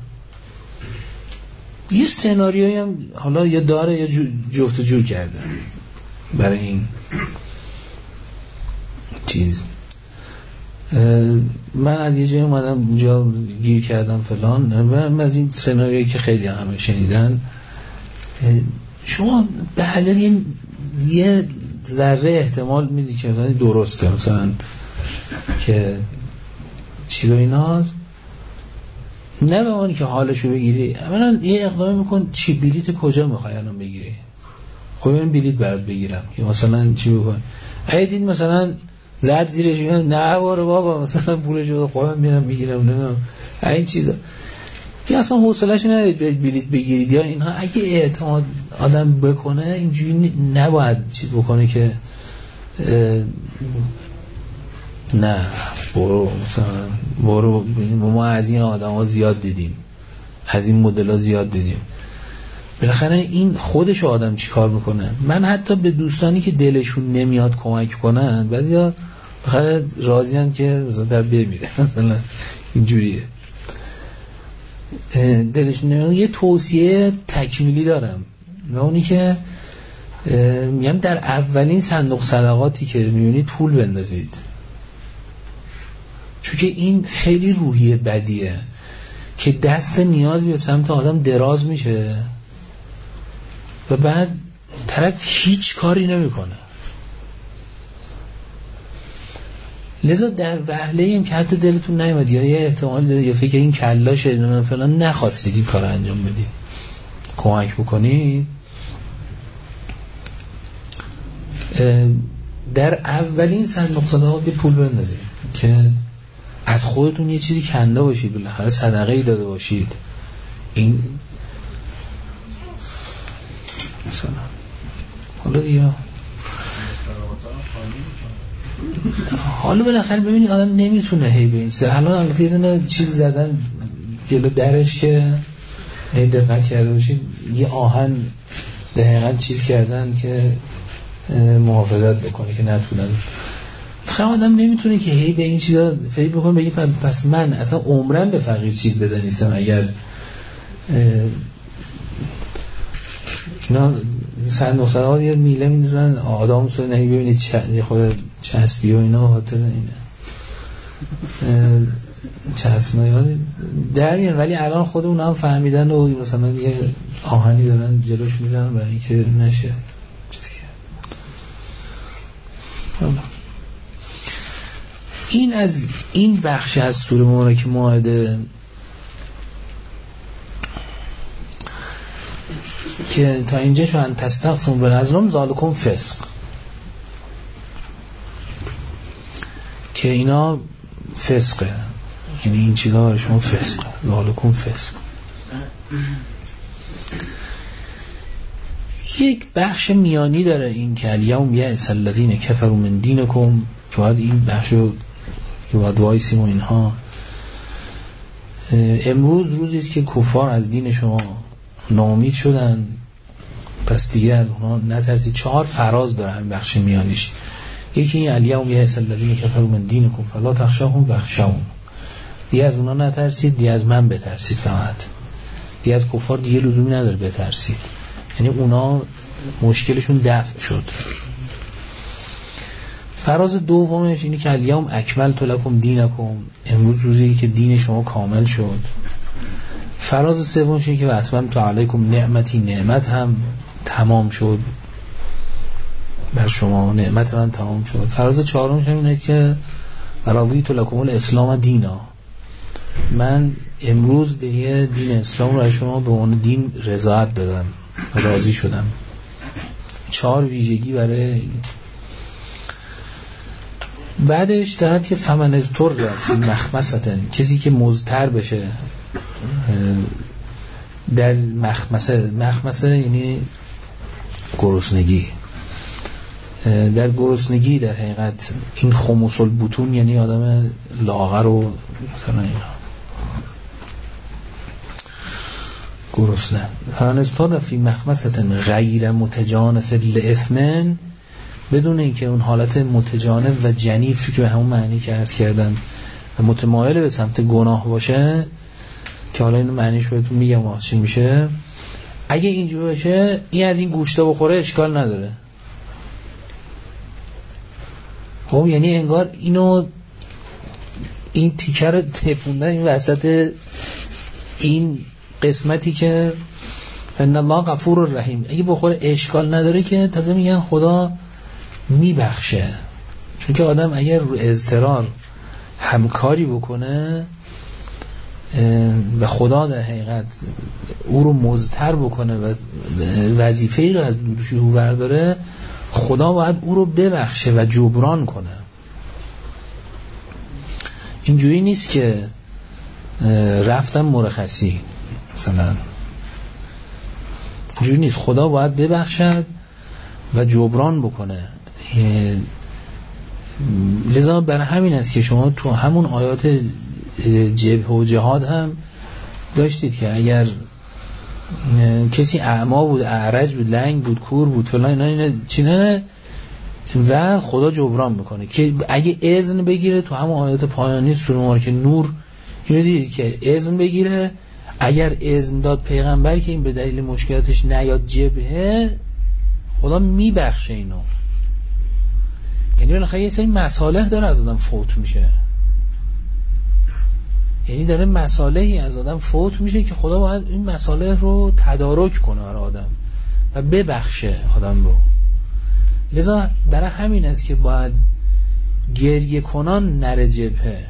یه سناریویی هم حالا یا داره یا جفت و جور کرده برای این چیز. من از یه جایی اومدم اونجا گیر کردم فلان و من از این سناریویی که خیلی همه شنیدن شما به حال یه ذره احتمال میدی که درسته مثلا که چی رو ایناست نه به اونی که حالشو بگیری اولا یه اقدامی میکن چی بلیت کجا میخوای الان بگیری، خب این بلیت برات بگیرم یا مثلا چی بکن اگه دید مثلا زد زیرش نه باره بابا مثلا پولش رو خودم میرم میگیرم نه این چیزا یا اصلا حوصله‌اش ندارید برید بلیت بگیرید یا اینها. اگه اعتماد آدم بکنه اینجوری نباید چیز بکنه که نه برو مثلا برو. ما از این آدم ها زیاد دیدیم، از این مدل ها زیاد دیدیم. بالاخره این خودش آدم چی کار میکنه. من حتی به دوستانی که دلشون نمیاد کمک کنن بعضیا بالاخره راضیان که مثلا در بمیره مثلا اینجوریه دلشون نمیاد. یه توصیه تکمیلی دارم و اونی که میگم در اولین صندوق صدقاتی که میونید پول بندازید، چون که این خیلی روحیه بدیه که دست نیازی به سمت آدم دراز میشه و بعد طرف هیچ کاری نمیکنه. لذا در وهله ایم که حتی دلتون نیومد یا یه احتمال داره یا فکر این کلاشه فلان نخواستید این کار انجام بدید کمک بکنید، در اولین صندوق صدقات پول بندازید که از خودتون یه چیزی کنده باشید، بالاخره صدقه ای داده باشید. این مثلا حالا یا حالا بالاخره ببینید آدم نمیتونه هی به این چیز الان البته یه دونه چیز زدن جلو درش که هی دقت کرده باشید یه آهن دقیقا چیز کردن که محافظت بکنه که نتونن. خیلی آدم نمیتونه که هی به این چیزا فکر بکنه بگی پس من اصلا عمرم به فقیر چیز بده نیستم. اگر اینا صندوق صدقات یه میله میزنن آدم سو نهی ببینید چه خود چسبی و اینا خاطر اینه چسبنایی در میان، ولی الان خود اونا هم فهمیدن و مثلا یه آهنی دارن جلوش میزنن برای اینکه نشه. این از این بخش از سوره مبارکه مائده که تا اینجا شوان تستقسم بالازلام ذالکم فسق، که اینا فسقه، یعنی این چیزا شما فسقه، ذالکم فسق. یک بخش میانی داره این که الیوم یأس الذین کفروا من دینکم، که باید این بخشو که باید وایسیم و اینها. امروز روزی است که کفار از دین شما ناامید شدن، پس دیگه از اونها نترسید. چهار فراز داره همین بخش میانیش. یکی این الیوم یأس الذین کفروا من دینکم فلا تخشوهم واخشون، دیگه از اونها نترسید، دیگه از من بترسید فقط. دیگه از کفار دیگه لزومی نداره بترسید، یعنی اونا مشکلشون دفع شد. فراز دومش اینه که الیوم اکملت لکم دینکم، امروز روزی که دین شما کامل شد. فراز سومش اینه که اتممت علیکم نعمتی، نعمت هم تمام شد بر شما، نعمت من تمام شد. فراز چهارمش اینه که رضیت لکم الاسلام دینا، من امروز دیگه دین اسلام رو شما به اون دین رضایت دادم، راضی شدم. چهار ویژگی برای بعدش دارد که فمن اضطر فی مخمصة، کسی که مضطر بشه در مخمصه، مخمصه یعنی گرسنگی، در گرسنگی در حقیقت این خمس البطون یعنی آدم لاغر و مثلا اینا گرسنه. فمن اضطر فی مخمصة غیر متجانف لإثم، بدون اینکه اون حالت متجانف و جنیف که به همون معنی که عرض کردم و متمایل به سمت گناه باشه، که حالا اینو معنیش بهتون میگم واسه چی میشه. اگه اینجوری باشه این از این گوشت بخوره اشکال نداره. خب یعنی انگار اینو این تیکه رو تپوندن این وسط این قسمتی که ان الله غفور رحیم، اگه بخوره اشکال نداره، که تازه میگن خدا میبخشه. چون که آدم اگر رو اضطرار همکاری بکنه و خدا در حقیقت او رو مضطر بکنه و وظیفه‌ای رو از دوش او برداره، خدا باید او رو ببخشه و جبران کنه. اینجوری نیست که رفتم مرخصی مثلا، اینجوری نیست. خدا باید ببخشد و جبران بکنه. لذا برای همین است که شما تو همون آیات جبه و جهاد هم داشتید که اگر کسی اعما بود، اعرج بود، لنگ بود، کور بود، فلان اینا اینا چینه، و خدا جبران میکنه که اگه اذن بگیره. تو همون آیات پایانی سوره مبارکه نور اینو دیدید که اذن بگیره، اگر اذن داد پیغمبر که این به دلیل مشکلاتش نیاد جبهه، خدا میبخشه اینو. یعنی بالاخره یه سری مصالح داره از آدم فوت میشه، یعنی داره مصالحی از آدم فوت میشه که خدا باید این مصالح رو تدارک کنه برای آدم و ببخشه آدم رو. لذا برای همین است که باید گریه کنان نره جبهه.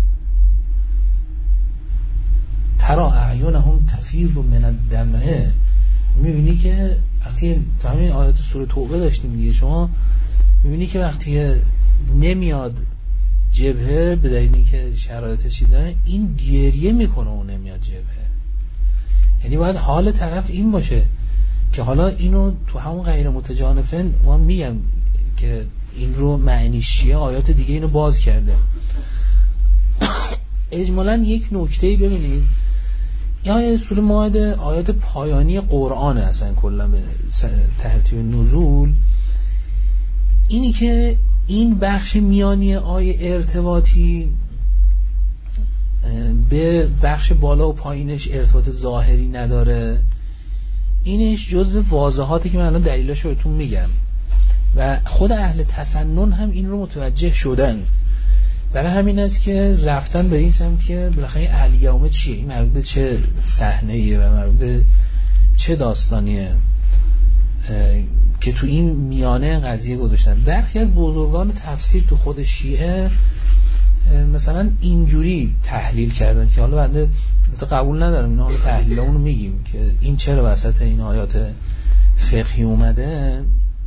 ترا اعینهم تفیض من الدمع، میبینی که وقتی تو همین آیات سوره توبه داشتیم دیگه، شما میبینی که وقتی نمیاد جبهه به دلیل اینکه شرایط چیدن، این گریه میکنه و نمیاد جبهه. یعنی باید حال طرف این باشه که حالا اینو تو همون غیر متجانفن من میگم که این رو معنیش چیه، آیات دیگه اینو باز کرده. اجمالاً یک نکته‌ای ببینید، این آیه سوره مائده آیات پایانی قرآن اصلا کلا به ترتیب نزول، اینی که این بخش میانی آیه ارتباطی به بخش بالا و پایینش ارتباط ظاهری نداره، اینش جزو واضحاتی که من الان دلیلاشو بهتون میگم و خود اهل تسنن هم این رو متوجه شدن. برای همین است که رفتن به این سمت که بالاخره الیوم چیه، این مربوط به چه صحنه‌ایه و مربوط به چه داستانیه که تو این میانه قضیه گذاشتن. برخی از بزرگان تفسیر تو خود شیعه مثلا اینجوری تحلیل کردن که حالا بنده قبول ندارم اینا، حالا تحلیلمون رو میگیم که این چرا وسط این آیات فقهی اومده.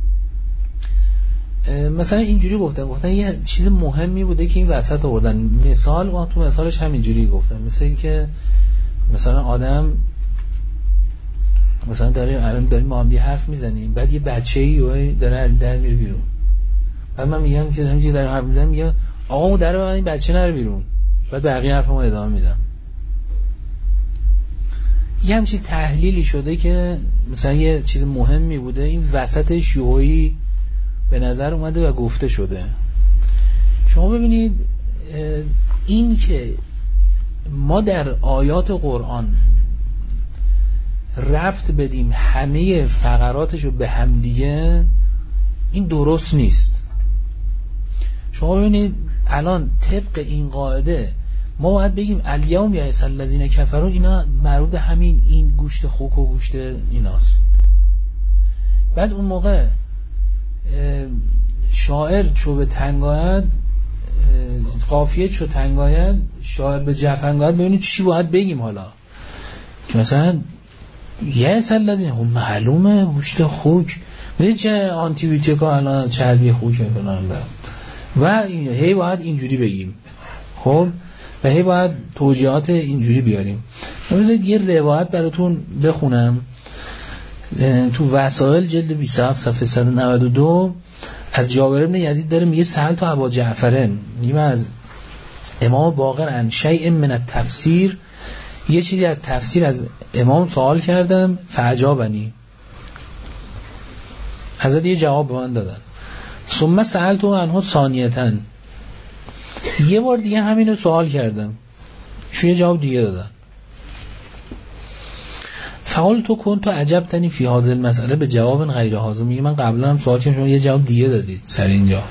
مثلا اینجوری گفتن گفتن یه چیز مهمی بوده که این وسط آوردن. مثال و تو مثالش هم اینجوری گفتن، مثل این که مثلا آدم مثلا داریم الان داریم ما هم دیگه حرف میزنیم، بعد یه بچه‌ای داره در میره بیرون، بعد من میگم که همینجوری داریم حرف میزنیم، میگم آقا اون در من این بچه نره بیرون، بعد بقیه حرفمو ادامه میدم. یه همچین تحلیلی شده که مثلا یه چیز مهمی بوده، این وسطش یوهی به نظر اومده و گفته شده. شما ببینید این که ما در آیات قرآن ربط بدیم همه فقراتش رو به هم دیگه، این درست نیست. شما ببینید الان طبق این قاعده ما باید بگیم الیوم یئس الذین کفروا، اینا مربوط به همین این گوشت خوک و گوشت ایناست. بعد اون موقع شاعر چو به تنگاید، قافیه چو تنگاید، شاعر به جفنگاید. ببینید چی باید بگیم حالا که مثلا یه سلازین هم معلومه گوشت خوک، نه چه آنتی بیوتیکا الان چربی خوک میکنن و این هی باید اینجوری بگیم. خب و هی باید توجیهات اینجوری بیاریم. بذارید یه روایت براتون بخونم تو وسائل جلد بیست و هفت صفحه صد و نود و دو از جابر بن یزید داره میگه سألت تو ابا جعفر، میگه از امام باقر عن شیء من التفسیر، یه چیزی از تفسیر از امام سوال کردم، فاجابنی، حضرت یه جواب به من دادن. ثم سألت عنه ثانیةً، یه بار دیگه همینو سوال کردم، شو یه جواب دیگه دادن. فقال تو کن تو عجبتنی فی هذه المسئله به جواب غیر هذا، میگه من قبلا هم سوال کردم شما یه جواب دیگه دادید سر اینجا.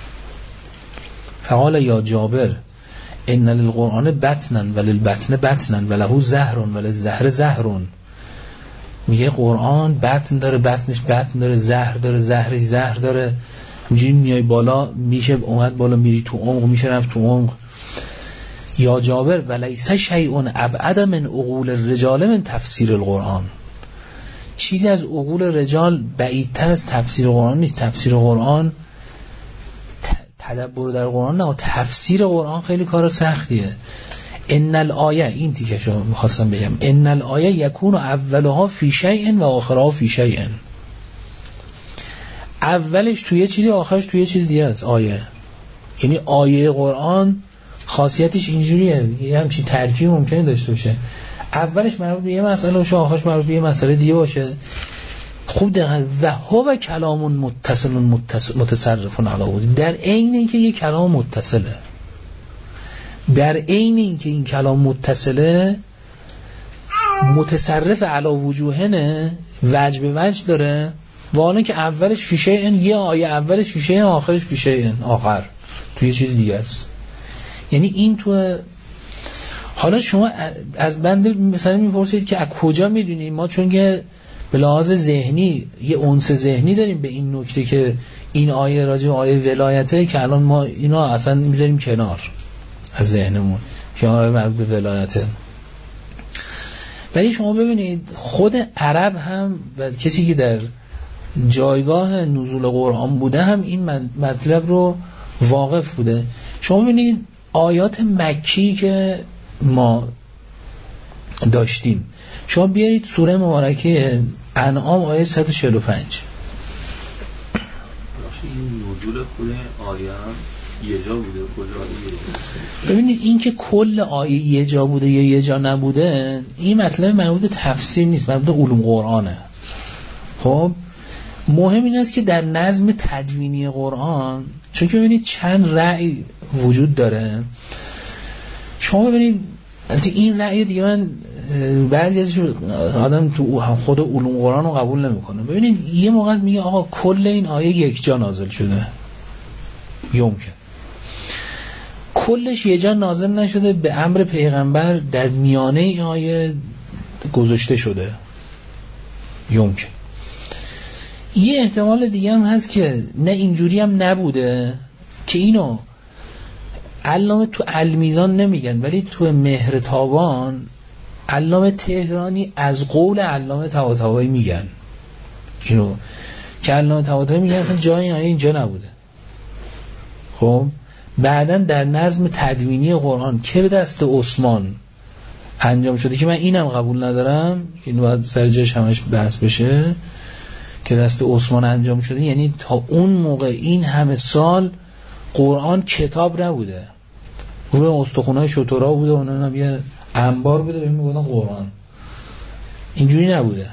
فقال یا جابر ان للقرآن بطنا وللبطن بطنا وله زهر وللزهر زهر، میگه قرآن بطن داره، بطنش بطن داره، زهر داره، زهرش زهر داره، همینجوری میای بالا میشه اومد بالا، میری تو عمق میشه رفت تو عمق. یا جابر ولیس شیء ابعد من عقول الرجال من تفسیر القرآن، چیزی از عقول رجال بعیدتر از تفسیر قرآن نیست. تفسیر قرآن تدبر در قرآن نه، تفسیر قرآن خیلی کار سختیه. ان الآیه، این تیکشو میخواستم بگم، ان الآیه یکون اولها فی شیء و آخرها فی شیء، اولش توی چیزی آخرش توی چیز دیگه است آیه. یعنی آیه قرآن خاصیتش اینجوریه، یه همچین ترکیب ممکنه داشته باشه، اولش مربوط به یه مسئله باشه، آخرش مربوط به یه مسئله دیگه باشه. خوب دقیقاً و هو کلام متصل متصرف علی وجود، در عین اینکه یه کلام متصله، در عین اینکه این کلام متصله متصرف علی وجوهنه، وجه به وجه داره، والا که اولش فیشه این یه آیه اولش فیشه این آخرش فیشه این آخر توی چیز دیگه است. یعنی این تو حالا شما از بنده مثلا میپرسید که از کجا میدونیم ما، چون که به لحاظ ذهنی یه انس ذهنی داریم به این نکته که این آیه راجع به آیه ولایته که الان ما اینا اصلا میذاریم کنار از ذهنمون که آیه مربوط به ولایته. ولی شما ببینید خود عرب هم و کسی که در جایگاه نزول قرآن بوده هم این مطلب رو واقف بوده. شما ببینید آیات مکی که ما داشتیم، شما بیارید سوره مبارکه انعام آیه صد و چهل و پنج. این نزول خود آیه هم یه جا بوده، کجا آیه؟ ببینید این که کل آیه یه جا بوده یا یه جا نبوده، این مطلب مربوط به تفسیر نیست، مربوط به علوم قرآنه. خب مهم این است که در نظم تدوینی قرآن، چون که ببینید چند رأی وجود داره، شما ببینید این رأی دیگه من بعضی ازش آدم تو خود علوم قرآن رو قبول نمیکنه. ببینید یه موقع میگه آقا کل این آیه یک جا نازل شده، یمکن کلش یه جا نازل نشده، به امر پیغمبر در میانه این آیه گذاشته شده، یمکن. یه احتمال دیگه هم هست که نه اینجوری هم نبوده، که اینو علامه تو المیزان نمیگن ولی تو مهر تابان علامه تهرانی از قول علامه طباطبایی میگن اینو، که علامه طباطبایی میگن اصلا جای اینجا نبوده. خب بعدن در نظم تدوینی قرآن که به دست عثمان انجام شده، که من اینم قبول ندارم، اینو باید سر جاش همش بحث بشه، که دست عثمان انجام شده، یعنی تا اون موقع این همه سال قرآن کتاب نبوده، روی استخونهای شترها بوده، اونها هم یه انبار بوده بهش میگفتن قرآن، اینجوری نبوده.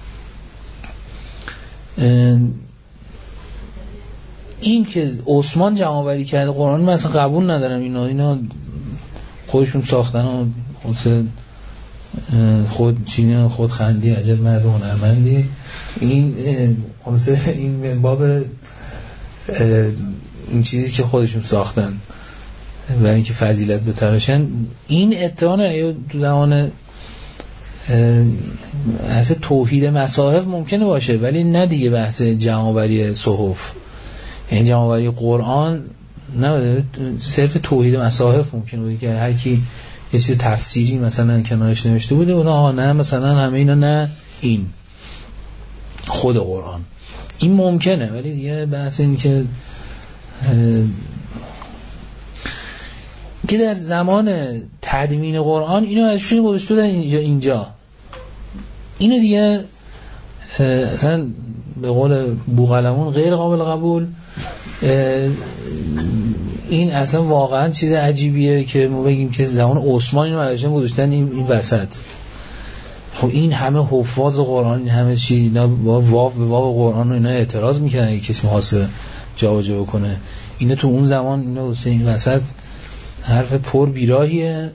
این که عثمان جمع‌آوری کرده قرآن من اصلا قبول ندارم، اینا اینا خودشون ساختن و خود چینی خود خندی، عجب مرد هنرمندی. این این باب این چیزی که خودشون ساختن برای اینکه فضیلت بتراشن، این اتهام تو زمان اصلا توحید مصاحف ممکنه باشه، ولی نه دیگه بحث جمع‌آوری صحف، این جمع‌آوری قرآن نه، صرف توحید مصاحف ممکنه بود که هر کی یه چیز تفسیری مثلا کنارش نوشته بوده، اونا نه مثلا همه اینا، نه این خود قرآن این ممکنه، ولی دیگه بحث این که که در زمان تدوین قرآن اینو ازشون گذاشته بودن اینجا اینجا اینو دیگه اصلا به قول بوقلمون غیر قابل قبول. این اصلا واقعا چیز عجیبیه که ما بگیم که زمان عثمان اینو ازشون گذاشتن این, این وسط. خب این همه حفاظ قرآن، این همه چی، اینا با واو به واو قرآن و اینا اعتراض میکنن اگه کسی می‌خواسته جابجا بکنه. اینا تو اون زمان اینا واسه این وسط حرف پر بیراهیه.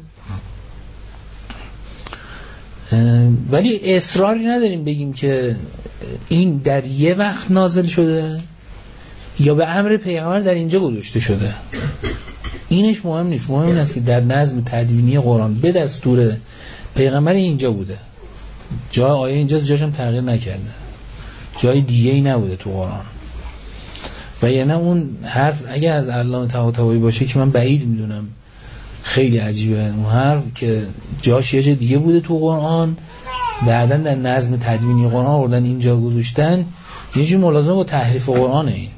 ولی اصراری نداریم بگیم که این در یه وقت نازل شده یا به امر پیغمبر در اینجا گذاشته شده. اینش مهم نیست. مهم اینه که در نظم تدوینی قرآن به دستور پیغمبر اینجا بوده. جای آیه اینجا جاش هم تغییر نکرده، جای دیگه ای نبوده تو قرآن. و یعنی اون حرف اگه از علامه طباطبایی باشه که من بعید میدونم، خیلی عجیبه اون حرف که جاش یه جای دیگه بوده تو قرآن، بعداً در نظم تدوینی قرآن آوردن اینجا گذاشتن، یه جور ملازمه با تحریف قرآنه. این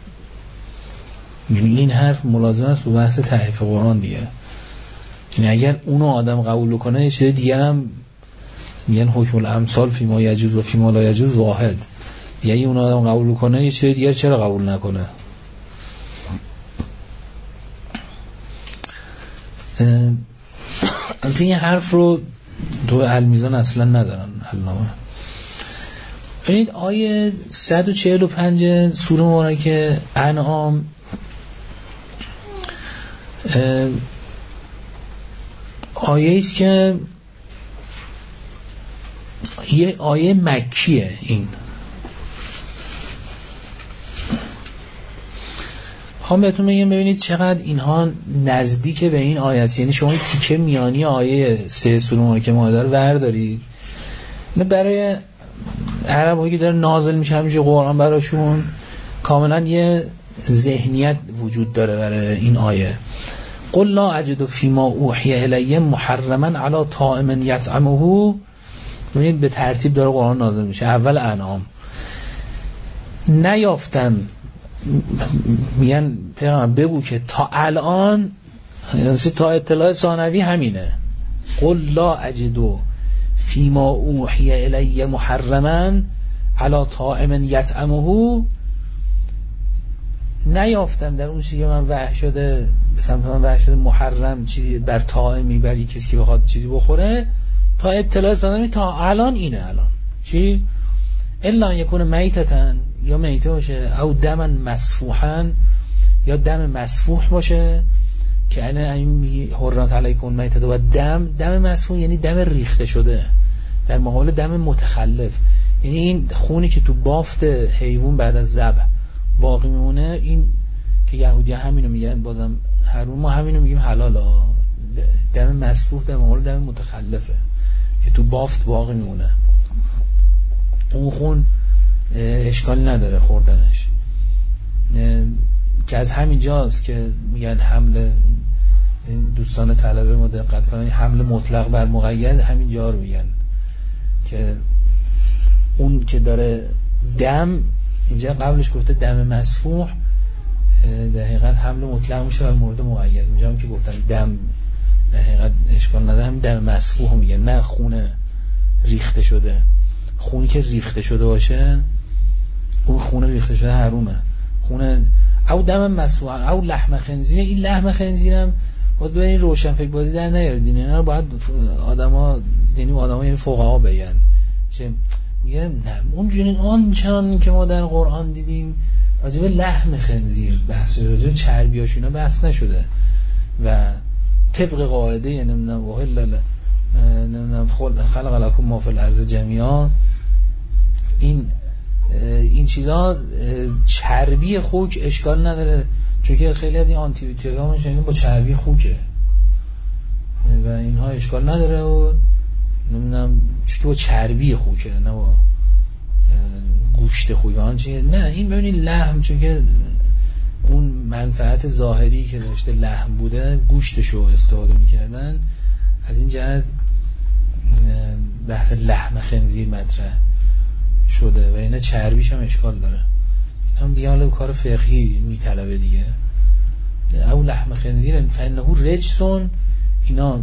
یعنی این حرف ملازم است با بحث تحریف قرآن دیگه. یعنی اگر اونو آدم قبول کنه، یه چیز دیگه هم میگن حکم الامثال فی ما یجوز و فی ما لا یجوز واحد. یعنی اون آدم قبول کنه، یه چیز دیگه چرا قبول نکنه؟ البته این حرف رو تو المیزان اصلا ندارن علامه. ببینید آیه صد و چهل و پنج سوره مبارکه انعام آیه است که یه آیه مکیه. این خواهم بهتون بگم ببینید چقدر اینها نزدیک به این آیه است. یعنی شما تیکه میانی آیه سه سوره مبارکه مائده رو بردارید، نه برای عربایی که داره نازل میشه همیشه قرآن براشون کاملا یه ذهنیت وجود داره برای این آیه. قل لا اجد فیما اوحی الی محرما علی طاعم یطعمه. ببینید به ترتیب داره قرآن نازل میشه. اول انعام، نیافتم، میگن پیغمبر بگو که تا الان، یعنی تا اطلاع ثانوی همینه، قل لا اجد فیما اوحی الی محرما علی طاعم یطعمه. نیافتم در اون چیزی که من وحی شده به سمت من وحی شده محرم چیزی بر طاعمی، بر کسی که بخواد چیزی بخوره، تا اطلاع ثانوی تا الان اینه. الان چی؟ الا یکون میتتن، یا میته باشه، او دمن مسفوحا، یا دم مسفوح باشه که الان میگه حرمت علیکم میتته. و دم دم مسفوح یعنی دم ریخته شده در مقابل دم متخلف. یعنی این خونی که تو بافت حیوان بعد از ذبح باقی میمونه، این که یهودی‌ها همینو میگن بازم حرام، ما همینو میگیم حلاله. دم مسفوح در مقابل دم متخلفه که تو بافت باقی میمونه. اون خون اشکالی نداره خوردنش، که از همین جاست که میگن حمل، دوستان طلبه ما دقت کنن، حمل مطلق بر مقید همین جا رو میگن که اون که داره دم، اینجا قبلش گفته دم مسفوح، در حقیقت حمل مطلق میشه بر مورد مقید. اینجا هم که گفتن دم در حقیقت اشکال نداره، هم دم مسفوح میگن، نه خون ریخته شده. خونی که ریخته شده باشه، اون خون ریخته شده حرومه. خون او دم مسفوح او لحم خنزیر. این لحم خنزیرم باز به این روشن فکر بازی در نیاردین. اینا رو باید آدما، یعنی آدما، یعنی فقها بگن. چه میگن؟ نه اونجوری آن چنان که ما در قرآن دیدیم راجع به لحم خنزیر بحث، راجع به چربیاشونا بحث نشده. و طبق قاعده یعنی نمیدونم وهل نمیدونم خلق لکم ما فی الارض جمیعا، این این چیزا چربی خوک اشکال نداره، چون که خیلی از این آنتی بیوتیکا میشن با چربی خوکه و اینها اشکال نداره و نمیدونم چون که با چربی خوکه، نه با گوشت خوک آن چیه. نه این ببینید لحم، چون که اون منفعت ظاهری که داشته لحم بوده، گوشتشو استفاده میکردن، از این جهت بحث لحم خنزیر مطرح. شده و اینا چربیش هم اشکال داره، هم دیگه حالا کار فقهی میطلبه دیگه. او لحم خنزیر فانه رجسون، اینا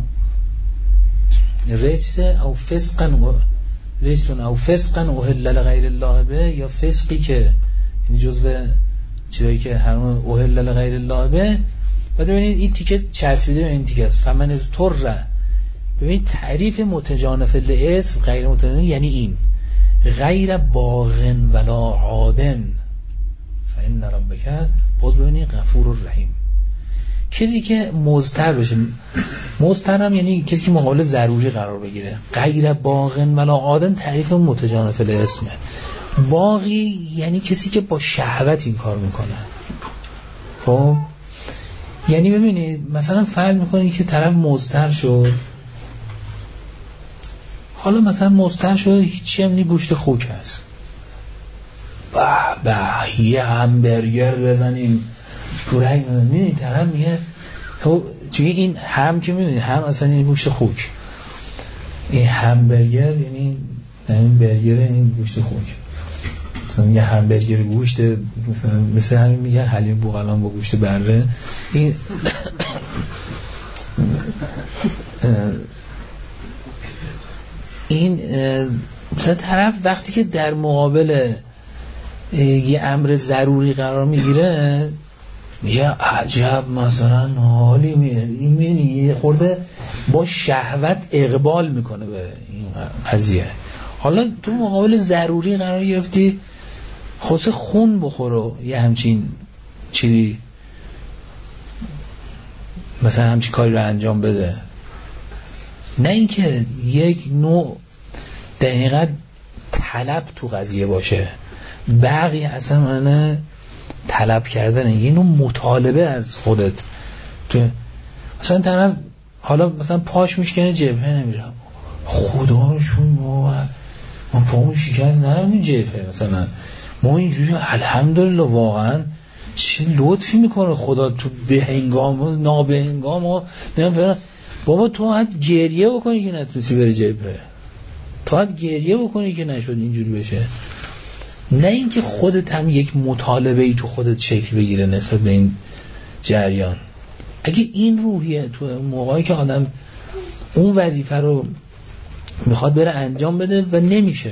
رجس او فسقا رجسون او فسقا اهل لغیر الله به، یا فسقی که یعنی جزء چیزایی که حرام اهل لغیر الله به. بعد ببینید این تیکه چسبیده به این تیکه است، فمن اضطر. ببینید تعریف متجانف لاسم غیر متجانف یعنی این غیر باغن ولا عادن فإن ربک، باز ببینید غفور الرحیم. کسی که مضطر بشه، مضطر هم یعنی کسی که مقابل ضروری قرار بگیره. غیر باغن ولا عادن تعریف متجانف لاسمه. باغی یعنی کسی که با شهوت این کار میکنه. خب یعنی ببینید مثلا فرض میکنید که طرف مضطر شد، حالا مثلا مضطر شد هیچی هم نی گوشت خوک هست، به به یه همبرگر بزنیم تو رنگ، میدونی طرف میگه چون این هم که میدونی هم اصلا این گوشت خوک، این همبرگر یعنی این برگر این گوشت خوک، مثلا یه همبرگر گوشت مثلا مثل همین میگه حلیم بوقلان با گوشت بره. این این مثلا طرف وقتی که در مقابل یه امر ضروری قرار میگیره یه عجب مثلا حالی میه، این میبینی یه خورده با شهوت اقبال میکنه به این قضیه. حالا تو مقابل ضروری قرار گرفتی، خاصه خون بخوره یه همچین چیزی، مثلا همچین کاری رو انجام بده، نه اینکه یک نوع دقیقا طلب تو قضیه باشه، بقیه اصلا معنی طلب کردنه، یه نوع مطالبه از خودت. تو مثلا طرف حالا مثلا پاش میشکنه جبهه نمیرم، خدا رو شون ما من پامون شکست نرم جبهه، مثلا ما اینجوری الحمدلله واقعا چه لطفی میکنه خدا تو به هنگام نابه هنگام ها نمیدونم. بابا تو باید گریه بکنی که نتونستی بری جبهه، تو باید گریه بکنی که نشد اینجوری بشه، نه اینکه خودت هم یک مطالبه ای تو خودت شکل بگیره نسبت به این جریان. اگه این روحیه تو موقعی که آدم اون وظیفه رو میخواد بره انجام بده و نمیشه،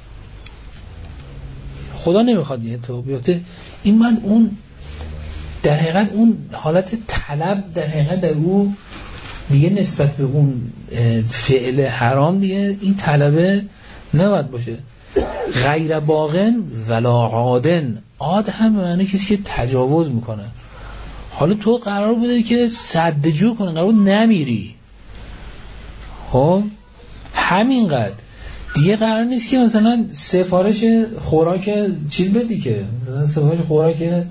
خدا نمیخواد یه تو بیفته، این من اون در حقیقت اون حالت طلب در حقیقت در اون دیگه نسبت به اون فعل حرام دیگه این طلبه نباید باشه. غیر باغن ولا عادن، عاد هم معنی کسی که تجاوز میکنه. حالا تو قرار بوده که سد جو کنه، قرار بود نمیری، خب همینقدر دیگه قرار نیست که مثلا سفارش خوراک چیز بدی، که مثلا سفارش خوراک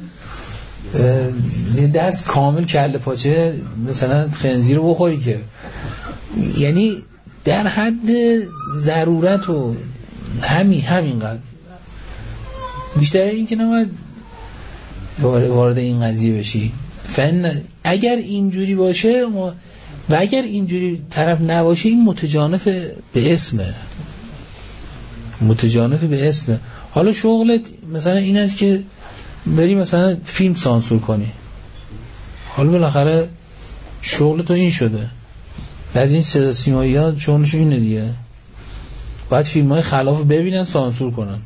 دست کامل کله پاچه مثلا خنزیر رو بخوری، که یعنی در حد ضرورت و همین همینقدر، بیشتر این که نباید وارد این قضیه بشی. فن اگر اینجوری باشه و اگر اینجوری طرف نباشه این متجانف به اسمه، متجانف به اسمه. حالا شغلت مثلا این است که بری مثلا فیلم سانسور کنی، حالا بالاخره شغل تو این شده، بعد این صدا سیمایی ها شغلشون اینه دیگه، باید فیلم های خلاف ببینن سانسور کنن.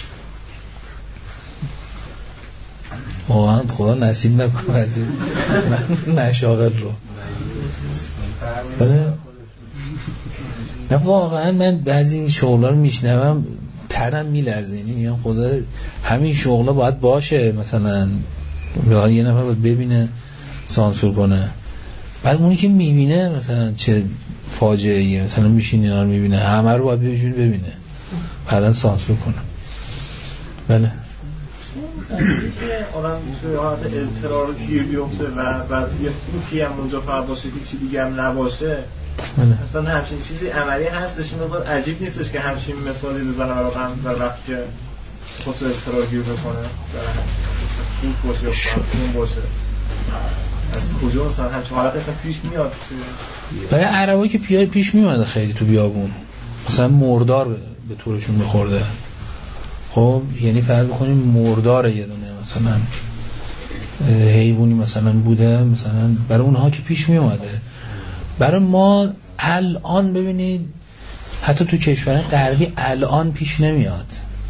واقعا خدا نصیب نکنه من نشاغل رو. بله نه واقعا من بعضی این شغلا رو میشنوم تنم میلرزه، یعنی میگم خدا همین شغلا باید باشه، مثلا یه نفر باید ببینه سانسور کنه، بعد اونی که میبینه مثلا چه فاجعه ایه، مثلا میشین اینا رو میبینه، همه رو باید ببینه ببینه بعدا سانسور کنه. بله که آدم توی حالت اضطرار گیر بیفته و بعد یه فوتی هم اونجا فقط باشه که چی دیگه هم نباشه، اصلا همچین چیزی عملی هستش. این مقدار عجیب نیستش که همچین مثالی بزنه برای هم در وقت که خود تو اضطرار گیر بکنه فوت باشه یا خون باشه، از کجا مثلا همچین حالت اصلا پیش میاد؟ برای عربایی که پیای پیش میمده خیلی تو بیابون، مثلا مردار به طورشون میخورده، خب یعنی فرض بکنیم مردار یه دونه مثلا حیوانی مثلا بوده، مثلا برای اونها که پیش می اومده. برای ما الان ببینید حتی تو کشورهای غربی الان پیش نمیاد.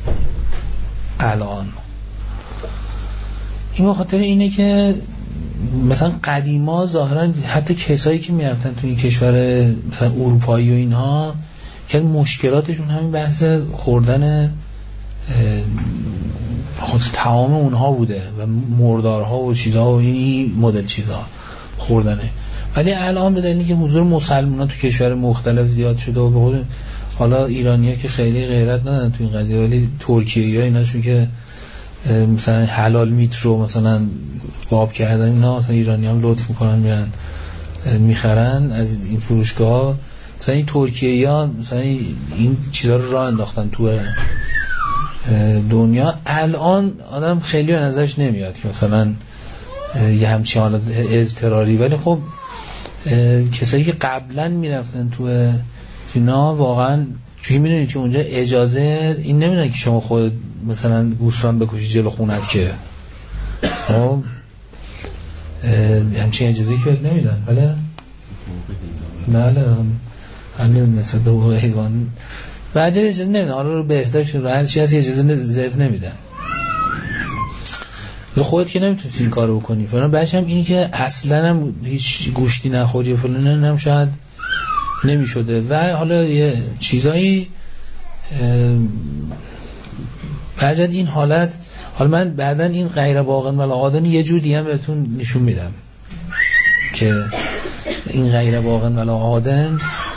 الان این به خاطر اینه که مثلا قدیما ظاهرا حتی کسایی که میرفتن تو این کشور مثلا اروپایی و اینها که مشکلاتشون همین بحث خوردن خود تمام اونها بوده و مردارها و چیزها و این مدل چیزها خوردنه. ولی الان به دلیلی که حضور مسلمان‌ها تو کشور مختلف زیاد شده و به خود حالا ایرانی‌ها که خیلی غیرت ندارن تو این قضیه، ولی ترکیه‌ای‌ها ایناشون که مثلا حلال میت رو مثلا باب کردن اینا، مثلا ایرانی‌ها هم لطف میکنن میرن میخرن از این فروشگاه. مثلا این ترکیه‌ای‌ها مثلا این چیزا رو راه انداختن تو دنیا. الان آدم خیلی به نظرش نمیاد که مثلا یه همچین حالت اضطراری، ولی خب کسایی که قبلا میرفتن تو اینا واقعا چون میدونید که اونجا اجازه این نمیدن که شما خود مثلا گوسفند بکشی جلو خونت که خب همچین اجازه که نمیدن. بله بله حالا نسبت به حیوان بعد اجازه نمیدن، حالا رو بهداشت رو هر چی هست اجازه ذبح نمیدن. تو خودت که نمیتونی این کارو بکنی فلان. بعدش هم اینی که اصلا هم هیچ گوشتی نخوری فلان هم شاید نمیشده. و حالا یه چیزایی بعد این حالت، حالا من بعداً این غیر باقن ولا عادن یه جور دیگه هم بهتون نشون میدم که این غیر باقن ولا عادن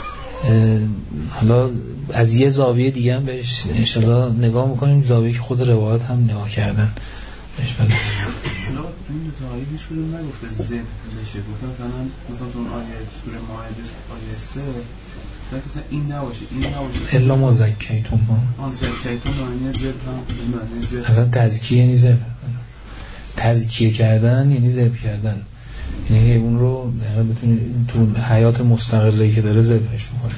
حالا از یه زاویه دیگه هم بهش انشالله نگاه میکنیم، زاویه که خود روایات هم نگاه کردن بهش. بله این دو تا شروع نگفته زد بشه، گفتم مثلا مثلا اون آیه سوره مائده آیه سه مثلا این نباشه این نباشه الا ما زکیتون ما آن زکیتون معنی زد هم معنی زد اصلا تزکیه یعنی ذبح، تزکیه کردن یعنی ذبح کردن، یعنی اون رو بتونید تو حیات مستقلی که داره ذبحش بکنید.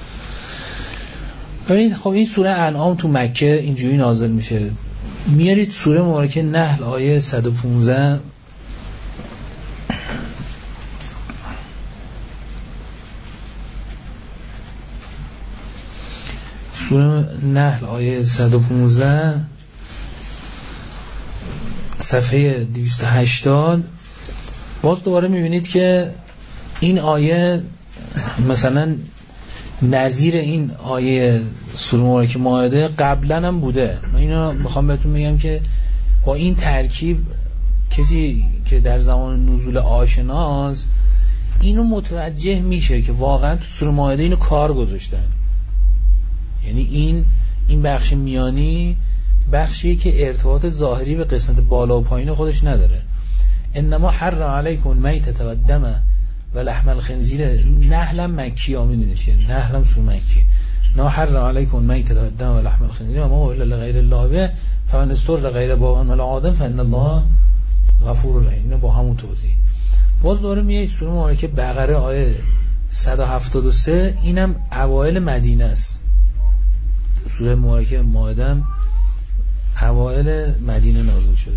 ببینید خب این سوره انعام تو مکه اینجوری نازل میشه. میارید سوره مبارکه نحل آیه صد و پانزده، سوره نحل آیه صد و پانزده صفحه دویست و هشتاد. باز دوباره میبینید که این آیه مثلا نظیر این آیه سوره مبارکه مائده قبلا هم بوده. من اینو میخوام بهتون بگم که با این ترکیب کسی که در زمان نزول آشناست اینو متوجه میشه که واقعا تو سوره مائده اینو کار گذاشتن. یعنی این این بخش میانی بخشیه که ارتباط ظاهری به قسمت بالا و پایین خودش نداره. انما حرم علیکم میتة و الدم و لحم الخنزیر. نحلم مکی ها میدونید که نحلم سوره مکی. انما حرم علیکم میتة و الدم و لحم الخنزیر و ما اهل لغیر الله به فمن اضطر غیر باغ ولا عاد فان الله غفور رحیم. اینو با همون توضیح باز دوباره میاد سوره مبارکه بقره آیه صد و هفتاد و سه، اینم اوایل مدینه است. سوره مبارکه مائده اوایل مدینه نازل شده.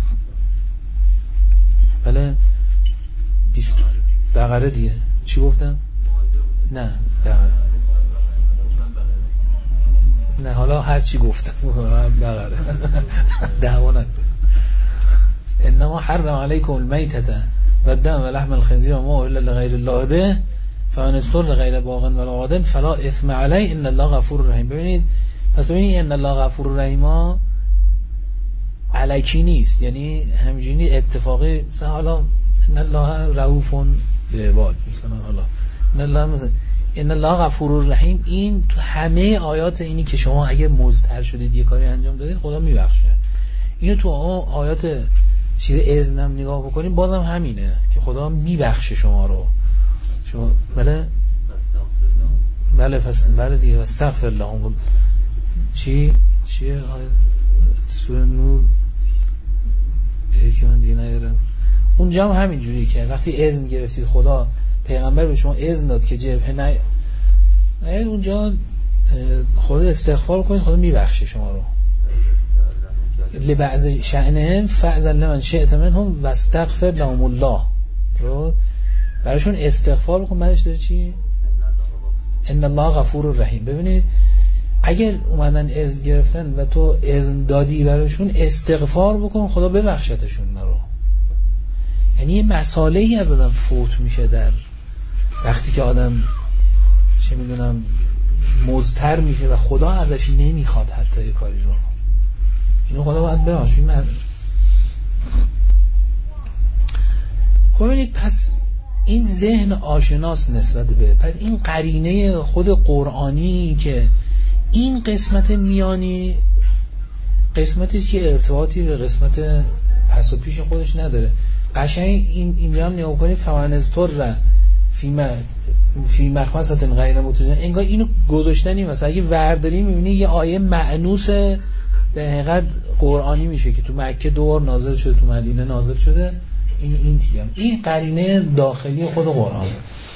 بله بیست بقره دیگه چی گفتم؟ نه بقره نه حالا هر چی گفتم بقره دعوانت. انما حرم علیکم المیتة و الدم و لحم الخنزیر و ما اهل لغیر الله به فمن اضطر غیر باغ ولا عاد فلا اثم علیه ان الله غفور رحیم. ببینید پس ببینید ان الله غفور رحیم الکی نیست، یعنی همینجوری اتفاقی مثلا حالا ان الله رؤوف بالعباد مثلا حالا ان الله مثلا ان الله غفور رحیم. این تو همه آیات اینی که شما اگه مضطر شدید یه کاری انجام دادید خدا میبخشه. اینو تو آیات چیز اذنم نگاه بکنید بازم همینه که خدا میبخشه شما رو. شما بله بله فس بله دیگه استغفر الله. چی چیه سوره نور که من دیگه نیارم. اونجا هم همین جوریه که وقتی اذن گرفتید خدا پیغمبر به شما اذن داد که جبهه نه نه اونجا خدا استغفار کنید خدا میبخشه شما رو. لبعض شأنهم فاعذر لمن شئت منهم واستغفر لهم الله. رو براشون استغفار بکن. بعدش داره چی؟ ان الله غفور رحیم. ببینید اگر اومدن اذن گرفتن و تو اذن دادی براشون، استغفار بکن خدا ببخشتشون رو. یعنی یه مسئله‌ای از آدم فوت میشه در وقتی که آدم چه میدونم مضطر میشه و خدا ازش نمیخواد حتی یه کاری رو، اینو خدا باید ببخشه. من خب ببینید پس این ذهن آشناس نسبت به، پس این قرینه خود قرآنی که این قسمت میانی قسمتی که ارتباطی به قسمت پس و پیش خودش نداره. قشنگ این این هم نگاه کنید فمنستر را فیلم فیلم مخمصت غیر متوجه، انگار اینو گذاشتنی مثلا اگه ورداری میبینی یه آیه معنوس در حقیقت قرآنی میشه که تو مکه دور نازل شده، تو مدینه نازل شده. این این تیم این قرینه داخلی خود قرآن.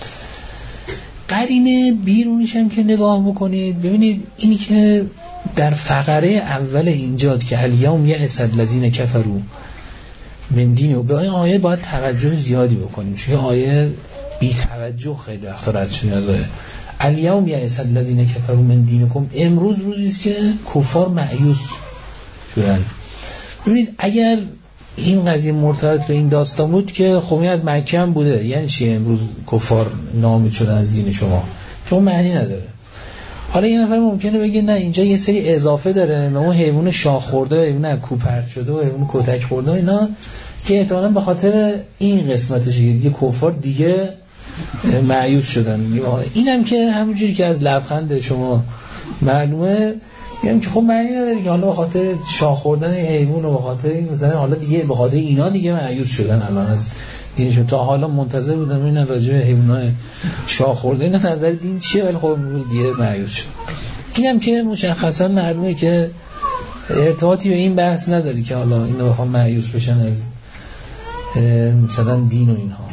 قرینه بیرونیش هم که نگاه بکنید ببینید اینی که در فقره اول اینجا که الیوم یئس الذین کفروا من دین، و به این آیه باید توجه زیادی بکنیم چون آیه بی توجه خیلی وقت رد شده. الیوم یئس الذین کفروا من دینکم، امروز روزی است که کفار مایوس شدن. ببینید اگر این قضیه مرتبط به این داستان بود که خب این از مکه هم بوده، یعنی چی امروز کفار ناامید شدن از دین شما؟ که اون معنی نداره. حالا یه نفر ممکنه بگه نه اینجا یه سری اضافه داره، اون حیوان شاخ خورده، حیوان کوپرت شده و حیوان کتک خورده اینا که احتمالاً به خاطر این قسمتش یه کفار دیگه مایوس شدن. اینم که همونجوری که از لبخند شما معلومه، میگم که خب معنی نداره که حالا به خاطر شاخ خوردن حیوان و به خاطر این مثلا حالا دیگه به خاطر اینا دیگه مایوس شدن الان از دینشون. تا حالا منتظر بودم اینا راجع به حیوانات شاخ خورده اینا نظر دین چیه، ولی خب دیگه مایوس شد. اینم که مشخصا معلومه که ارتباطی به این بحث نداره که حالا اینا بخوام مایوس بشن از مثلا دین و اینها.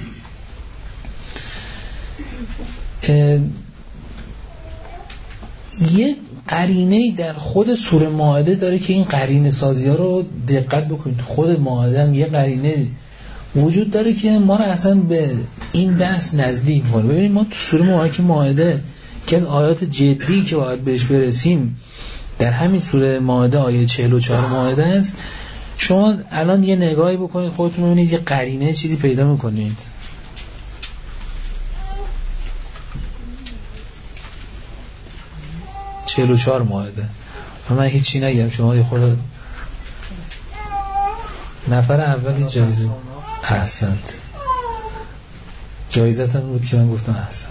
یه قرینه‌ای در خود سوره مائده داره که این قرینه سازی ها رو دقت بکنید. خود مائده هم یه قرینه وجود داره که ما رو اصلا به این بحث نزدیک کنه. ببینید ما تو سوره مبارکه مائده که از آیات جدی که باید بهش برسیم در همین سوره مائده آیه چهل و چهار مائده است. شما الان یه نگاهی بکنید خودتون ببینید یه قرینه چیزی پیدا میکنید. چهل و چهار مائده و من هیچی نگم، شما خود نفر اولی جایزه احسنت، جایزت هم بود که من گفتم احسنت.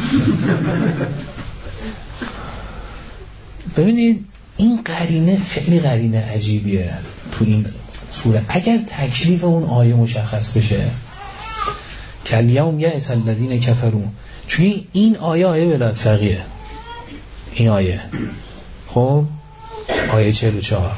ببینید این قرینه خیلی قرینه عجیبیه تو این سوره. اگر تکلیف اون آیه مشخص بشه که الیوم یئس الذین کفروا، چون این آیه آیه ولایت فقیه، این آیه خب آیه چهل و چهار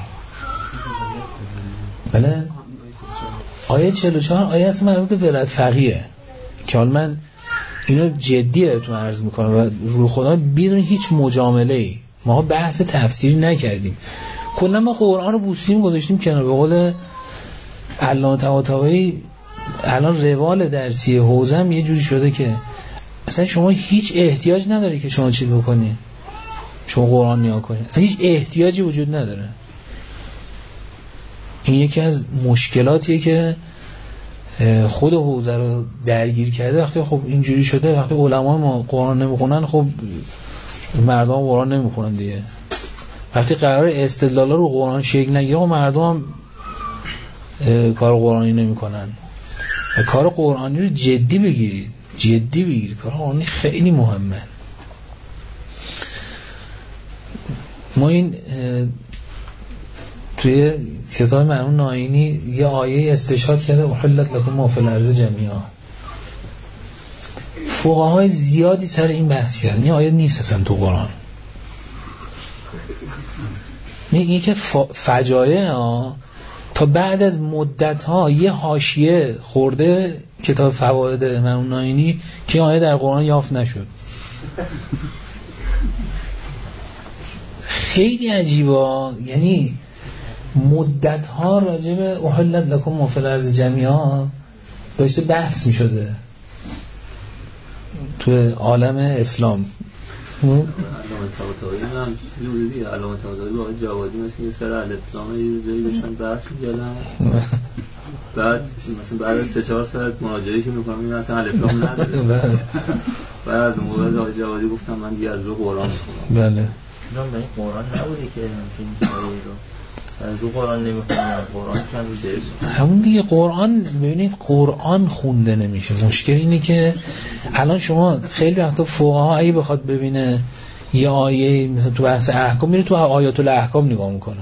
بله آیه چهل و چهار آیه اصلا مربوط به ولایت فقیه که حالا من اینو جدی بهتون عرض میکنم و رو خدا بدون هیچ مجامله‌ای ما بحث تفسیری نکردیم، کلا ما قرآن رو بوسیم گذاشتیم کنار. به قول علامه طباطبایی الان روال درسی حوزم یه جوری شده که اصلا شما هیچ احتیاج نداری که شما چیز بکنی، شما قرآن نیا کنید، اصلا هیچ احتیاجی وجود نداره. این یکی از مشکلاتیه که خود حوزه رو درگیر کرده. وقتی خب اینجوری شده، وقتی علما ما قرآن نمیخونن خب مردم قرآن نمیخونن دیگه. وقتی قرار استدلال رو قرآن شکل نگیره مردم هم کار قرآنی نمیکنن. و کار قرآنی رو جدی بگیرید، جدی بگیرید، کار قرآنی خیلی مهمه. ما این توی کتاب مرحوم ناینی یه آیه استشهاد کرده احلت لکم ما فی الارض جمیعا. فقهای زیادی سر این بحث کردن. این آیه نیست اصلا تو قرآن. این که فجایع ها تا بعد از مدت ها یه حاشیه خورده کتاب فواید مرحوم ناینی که آیه در قرآن یافت نشد. خیلی عجیبه. یعنی مدت ها راجع به احلت لکم ما فی الارض جمیعا داشته بحث می شده تو عالم اسلام. علامه طباطبایی هم یوری علامه طباطبایی با جوادی مثل یه سر الفلام یه جایی داشتن بحث می‌کردن، بعد مثلا بعد از سه چهار ساعت مراجعه که می‌کنم این اصلا الفلام نداره، بعد از اون موقع آقای جوادی گفتم من دیگه از رو قرآن می‌خونم. بله نه من قرآن نبوده که همین کاری رو از رو قرآن نمی‌خونم، قرآن کم میشه. همون دیگه قرآن ببینید قرآن خونده نمیشه. مشکل اینه که الان شما خیلی وقتا فقها اگه بخواد ببینه یه آیه مثلا تو بحث احکام میره تو آیات الاحکام نگاه میکنه،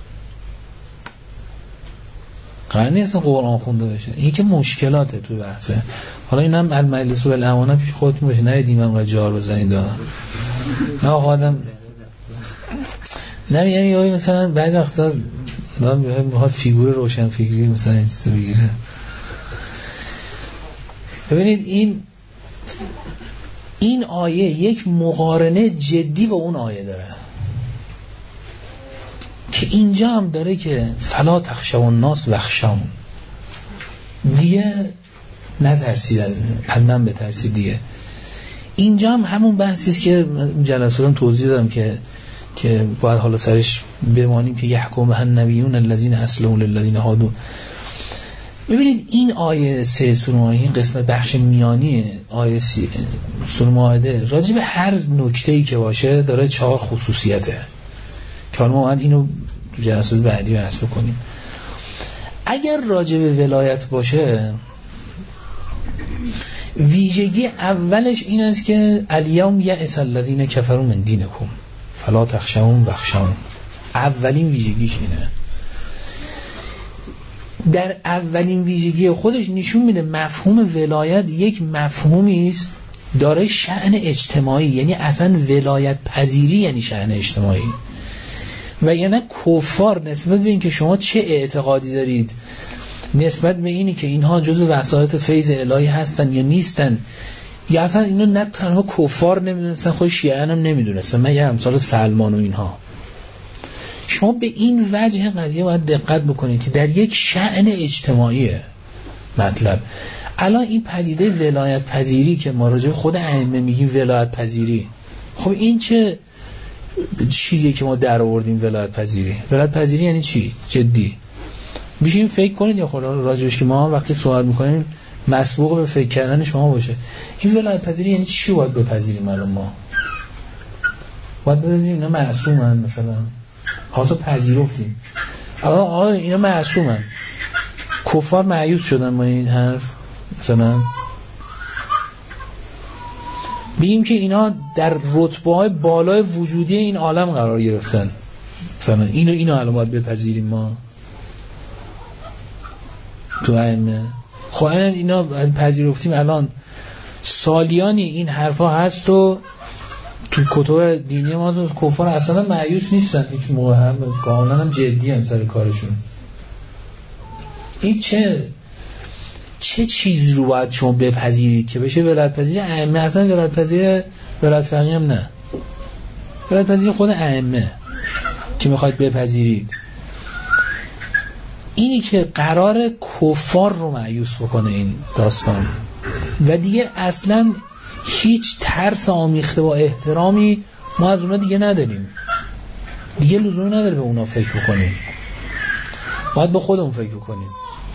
قرار نیست قرآن خونده بشه. این که مشکلاته تو بحثه. حالا اینم المجلس و الامانه پیش خودتون باشه، نرید ایمام را جار بزنید. نه آدم نه یعنی یه مثلا بعد وقتا آدم میخواد فیگور روشن فکری مثلا این چیزا بگیره. ببینید این این آیه یک مقارنه جدی با اون آیه داره که اینجا هم داره که فلا تخشوا الناس واخشون، دیگه نترسید از من بترسید. دیگه اینجا هم همون بحثی است که جلساتم توضیح دادم که که باید حالا سرش بمانیم که یحکم به النبیون الذین اسلموا للذین هادوا. ببینید این آیه سه سوره مائده، این قسمت بخش میانی آیه سوره مائده راجع به هر نکته‌ای که باشه داره چهار خصوصیته که ما باید اینو تو جلسات بعدی بحث بکنیم. اگر راجع به ولایت باشه ویژگی اولش این است که الیوم یئس الذین کفروا من دینکم فلا تخشوهم واخشون. اولین ویژگیش اینه. در اولین ویژگی خودش نشون میده مفهوم ولایت یک مفهومی است داره شأن اجتماعی، یعنی اصلا ولایت پذیری یعنی شأن اجتماعی. و یعنی کفار نسبت به این که شما چه اعتقادی دارید نسبت به اینی که اینها جزو وسایط فیض الهی هستن یا نیستن، یا اصلا اینو نه تنها کفار نمیدونستن، خود شیعه هم نمیدونستن، من یه امثال سلمان و اینها. شما به این وجه قضیه باید دقت بکنید که در یک شأن اجتماعیه مطلب. الان این پدیده ولایت پذیری که ما راجع به خود ائمه میگیم ولایت پذیری، خب این چه چیزیه که ما در آوردیم ولایت پذیری؟ ولایت پذیری یعنی چی؟ جدی بشین فکر کنید یا خود راجعش که ما وقتی صحبت میکنیم مسبوق به فکر کردن شما باشه. این ولایت پذیری یعنی چی باید بپذیریم؟ الان ما باید بپذیریم اینا معصومن، مثلا حاضر پذیرفتیم آقا آقا اینا معصومن، کفار مایوس شدن با این حرف، مثلا بگیم که اینا در رتبه‌های بالای وجودی این عالم قرار گرفتن، مثلا اینو اینو الان باید بپذیریم ما تو ائمه. خب اینا پذیرفتیم، الان سالیانی این حرفا هست و تو کتب دینی ما کفار اصلا مایوس نیستن هیچ موقع، هم قانونا هم جدی ان سر کارشون. این چه چه چیزی رو باید شما بپذیرید که بشه ولایت پذیر ائمه؟ اصلا ولایت پذیر ولایت فقیه هم نه، ولایت پذیر خود ائمه که میخواید بپذیرید. اینی که قرار کفار رو مایوس بکنه این داستان و دیگه اصلا هیچ ترس آمیخته با احترامی ما از اونا دیگه نداریم، دیگه لزومی نداره به اونا فکر بکنیم، باید به خودمون فکر بکنیم.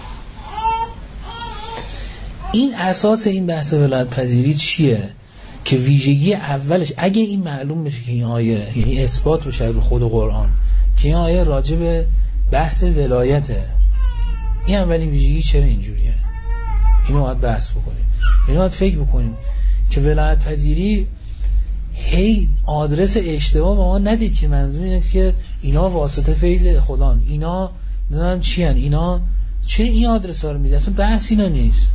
این اساس این بحث ولایت پذیری چیه؟ که ویژگی اولش اگه این معلوم بشه که این آیه یعنی اثبات بشه رو خود قرآن که این آیه راجع به بحث ولایته، این اولین ویژگی چرا اینجوریه؟ اینو باید بحث بکنیم، اینو باید فکر بکنیم که ولایت پذیری هی آدرس اشتباه با ما ندید که منظور این است که اینا واسطه فیض خدان، اینا نمیدونم چی ان، اینا چرا این آدرس ها رو میدی؟ اصلا بحث اینا نیست.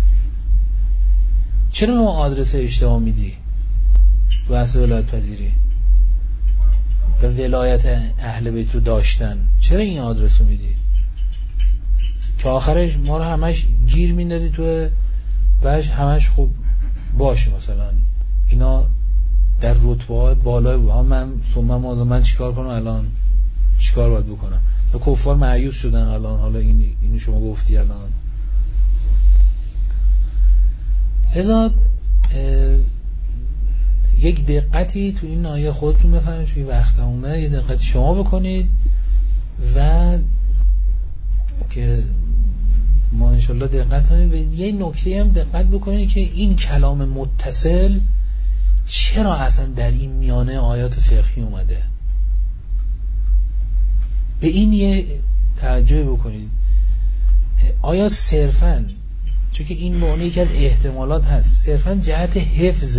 چرا ما آدرس اشتباه میدی بحث ولایت پذیری و ولایت اهل بیت رو داشتن؟ چرا این آدرس رو میدی که آخرش ما رو همش گیر میندازی تو باش همش خوب باشه، مثلا اینا در رتبه های بالای بود، من ثم من چیکار کنم الان، چیکار باید بکنم؟ کفار مایوس شدن الان. حالا این اینو شما گفتی الان. لذا یک دقتی تو این آیه خودتون بفهمید، چون وقت اومده یه دقتی شما بکنید و که ما انشالله دقت کنیم. و یه نکته هم دقت بکنید که این کلام متصل چرا اصلا در این میانه آیات فقهی اومده. به این یه توجه بکنید. آیا صرفاً، چون که این به عنوان یکی از احتمالات هست، صرفاً جهت حفظ،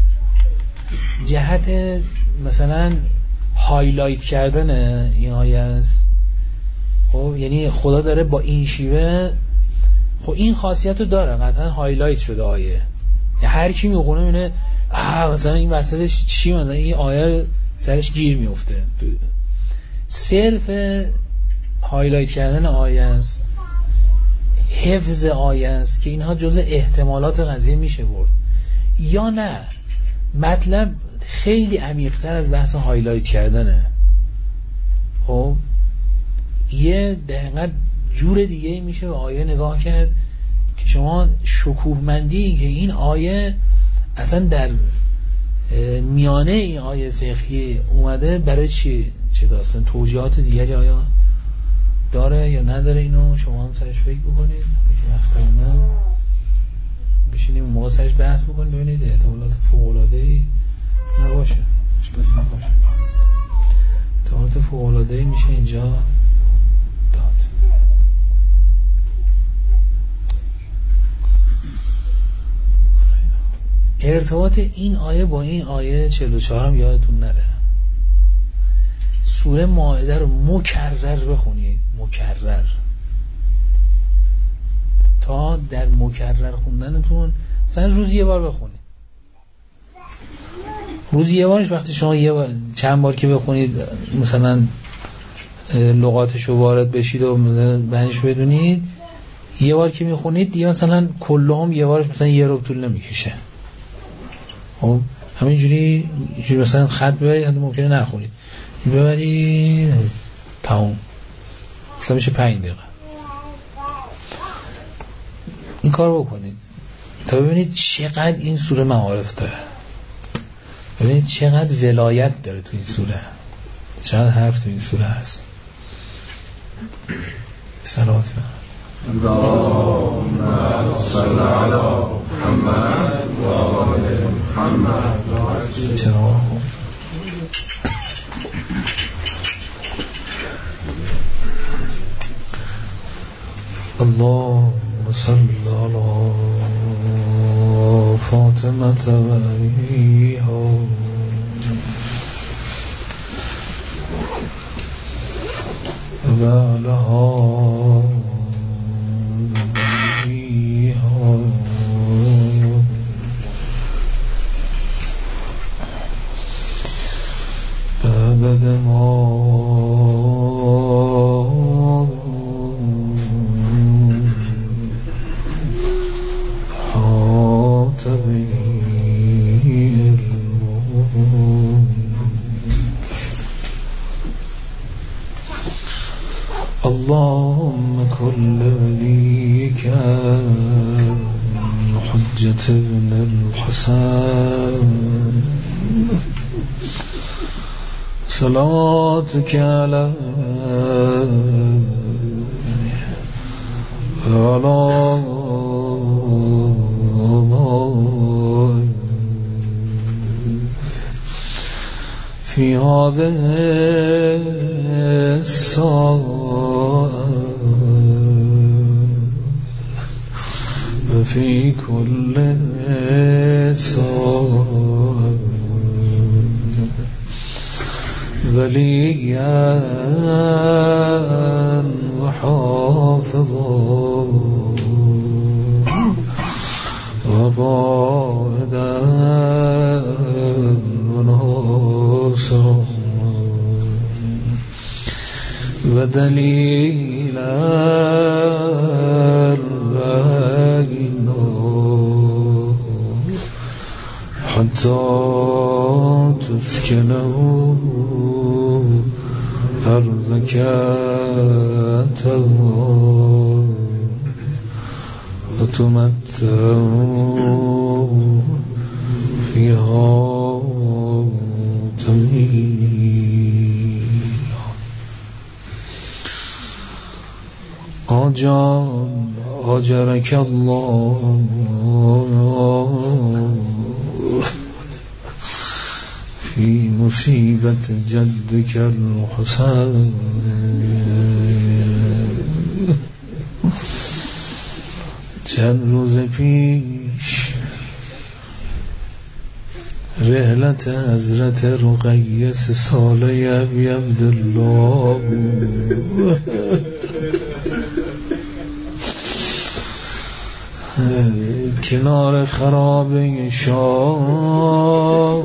جهت مثلا هایلایت کردن این آیه است؟ خب یعنی خدا داره با این شیوه، خب این خاصیت رو داره، قطعا هایلایت شده آیه، هر کی میخونه میبینه آه مثلا این وسطش چی، مثلا این آیه سرش گیر میفته. صرف هایلایت کردن آیه است، حفظ آیه است که اینها جزء احتمالات قضیه میشه برد، یا نه مطلب خیلی عمیق‌تر از بحث هایلایت کردنه. خب یه دقیقاً جور دیگه میشه به آیه نگاه کرد که شما شکوهمندی که این آیه اصلا در میانه این آیه فقهی اومده برای چی، چه داستان توجیهات دیگری آیا داره یا نداره، اینو شما هم سرش فکر بکنید. میشه وقت اومد بشینیم اون موقع سرش بحث بکنید، ببینید احتمالات فوق‌العاده‌ای نباشه، اشکالی نباشه. احتمالات فوق‌العاده‌ای میشه اینجا داد. ارتباط این آیه با این آیه چهل و چهار هم یادتون نره. سوره مائده رو مکرر بخونید، مکرر، تا در مکرر خوندنتون مثلا روزی یه بار بخونید. روزی یه بارش وقتی شما یه بار چند بار که بخونید مثلا لغاتش رو وارد بشید و بهش بدونید، یه بار که میخونید دیگه مثلا کلهم یه بارش مثلا یه رو طول نمیکشه. خب همینجوری اینجوری مثلا خط ببرید، ممکنه نخونید، ببرید تمام مثلا میشه پنج دقیقه. این کار بکنید تا ببینید چقدر این سوره معارف داره، ببینید چقدر ولایت داره تو این سوره، چقدر حرف تو این سوره هست. صلوات اللهم صل علی محمد و آل محمد. اللهم صل على فاطمة وأبيها وعلها أبيها بعد ما اللهم كل وليك حجة ابن الحسن صلاتك على على في هذه الساعة وفي كل ساعة وليا وحافظا وقائدا وناصرا ودليلا وعينا حتى تسكنه أرضك وتمتعوا فيها طويلا. آجان آجرك الله في مصيبة جدك الحسين. چند روز پیش رحلت حضرت رقیه سه ساله ابی عبدالله بود. کنار خرابه شاه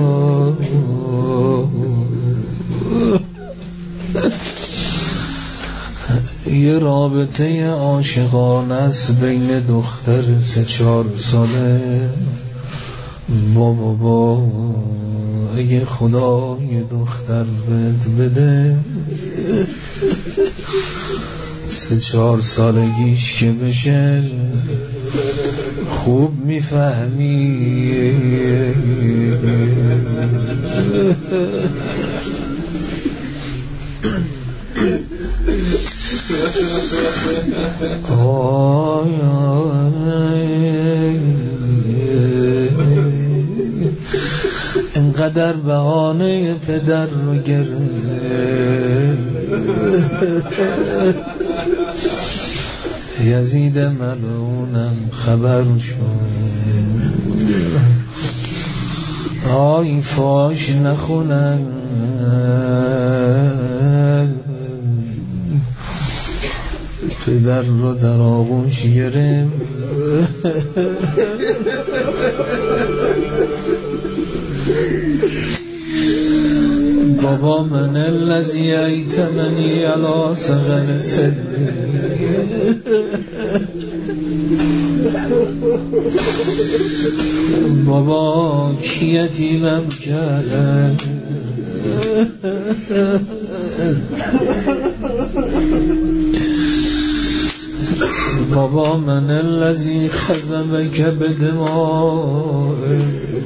یه رابطه عاشقانه است بین دختر سه چهار ساله. بابا بابا اگه خدا یه دختر بهت بده سه چهار سالگیش که بشه خوب میفهمی. انقدر بهانه پدر رو گرفت یزید ملعونم خبر شد. آی فاش نخونن پدر رو در آغوش گرفت. بابا من الذی ایتمنی علی صغر سنی. بابا کی یتیمم کرد. بابا من الذی خزمک بدمائک.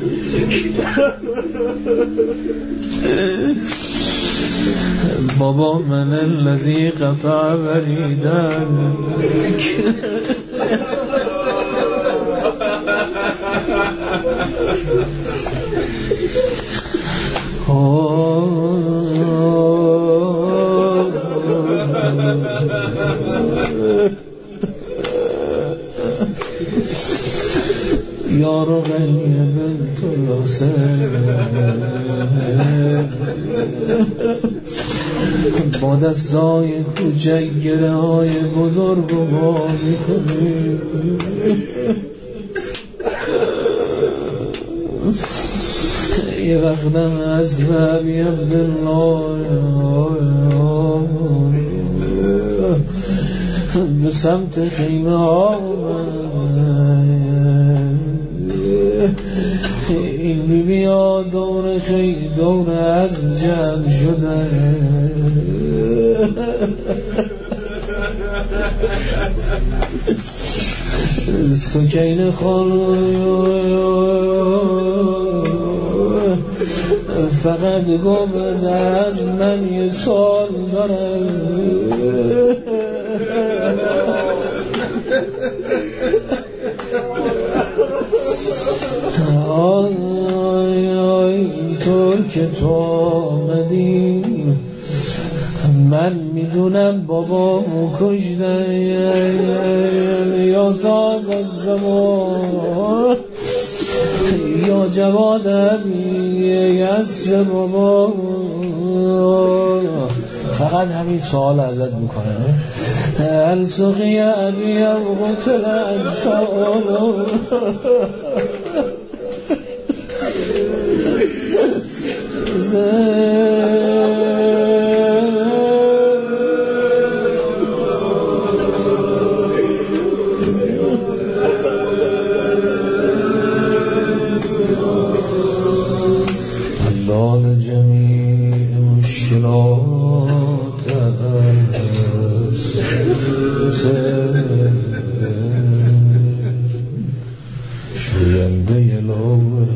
بابا من الذی قطع وریدک. یا رقیه بنت الحسین با دستای کوچک گره های بزرگ و با میکنی. یه وقتم از ابی عبدالله به سمت خیمه ها این بیبی ها دور خیلی دور از جمع شده. سکین خانو فقط گفت از من یه سال دارم. آی آی اینطور که تو آمدی من میدونم بابامو کشتن یا ساق زمان یا جواد همی یسر بابا. فقط همین سوال ازت میکنه السقی ابی او قتل انشاءالله. الله جمیع مشکلات جوینده لور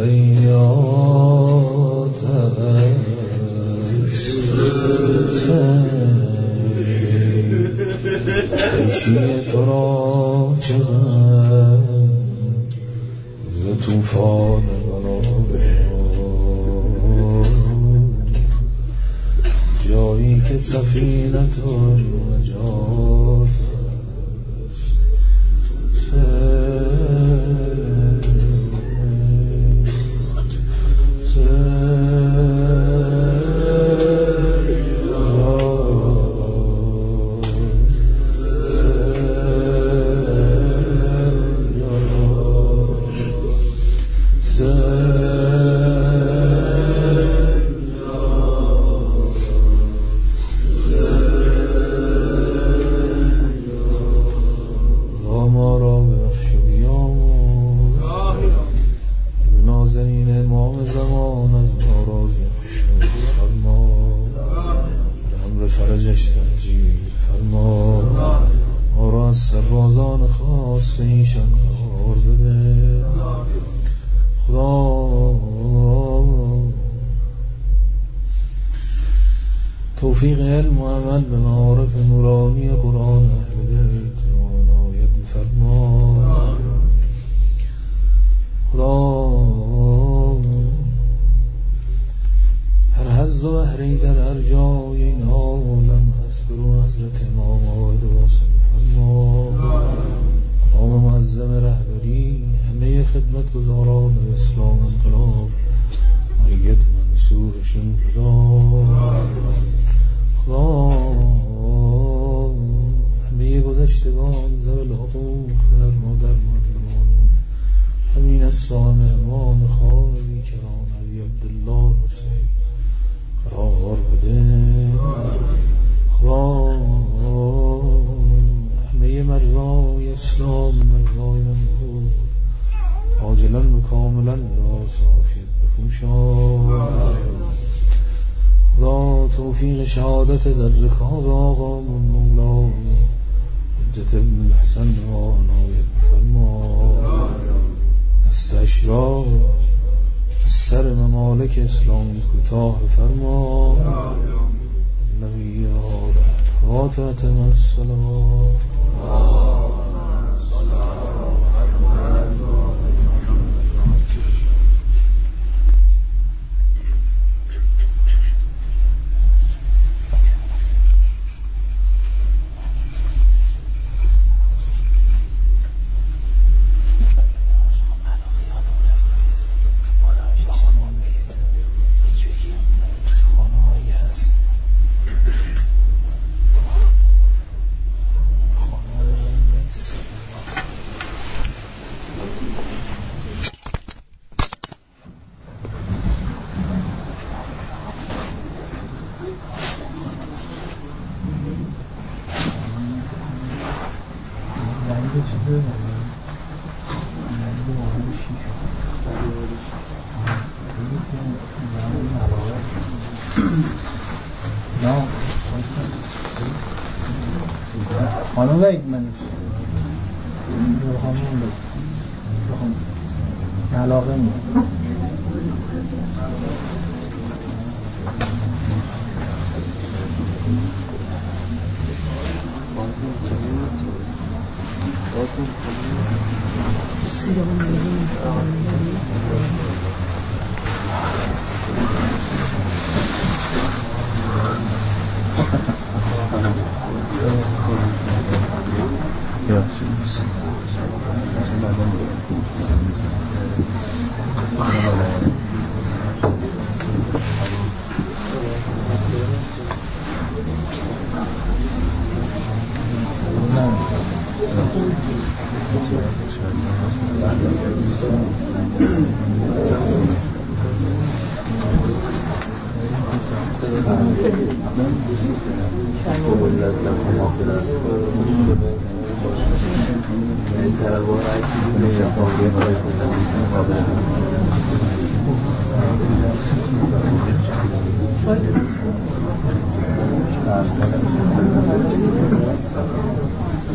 زیاد پیشی تو را چقدر ز توفان بلا جایی که سفینه تو نجات توفیق علم و عمل به معارف نورانی قرآن اهل بیت و عنایت بفرما. خدا هر حظ و بحری در هر جای این عالم هست برو حضرت امام آقای واسه بفرما. مقام معظم رهبری همه خدمت گزاران اسلام انقلاب مریت منصورشون خدا. خدا همه گذشتگان زول حقوق در مادر مردمان همین اسلام امان خواهی کران علی عبدالله حسین قرار بده. خدا همه مرزای اسلام مرزای منظور عاجلا و کاملا لا صافیت بپوشان. خدا توفیق شهادت در رکاب آقا من مولا حجت ابن الحسن و عنایت بفرما. استشرا از سر ممالک اسلامی کوتاه بفرما. نبی آره فاتحة الصلوات. خانم وید منش علاقه میاد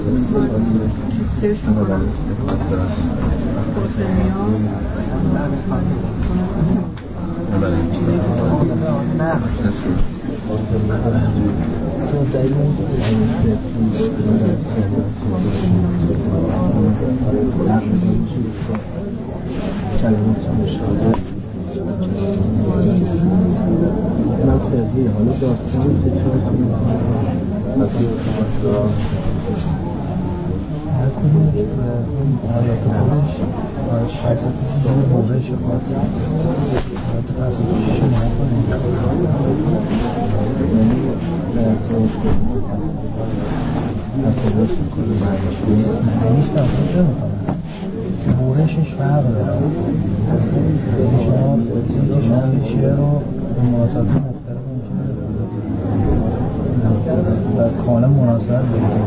سرچ میکنم حالا داستان هر کنون حالات خودش حسد بورش خاصی حالات تصادفش نکنید یعنی تصادف میکنه معنیش تصادف نمیکنه بورشش فرق داره شما شما شعر رو به مناسبت مختلف میتونه و کاملا مناسبت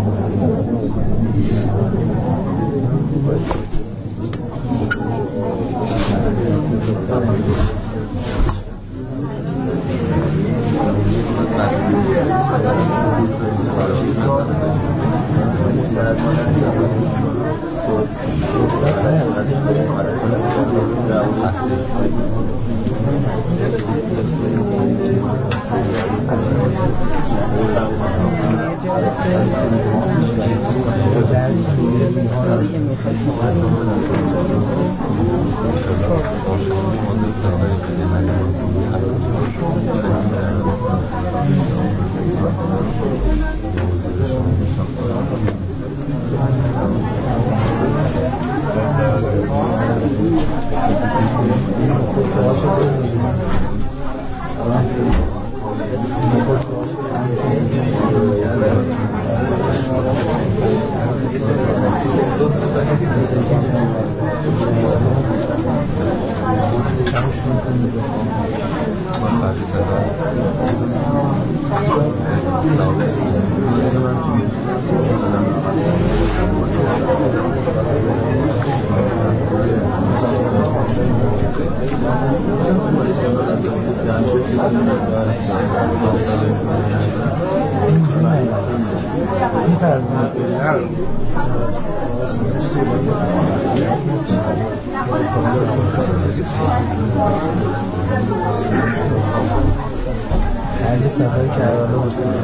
هرچه سفر کرده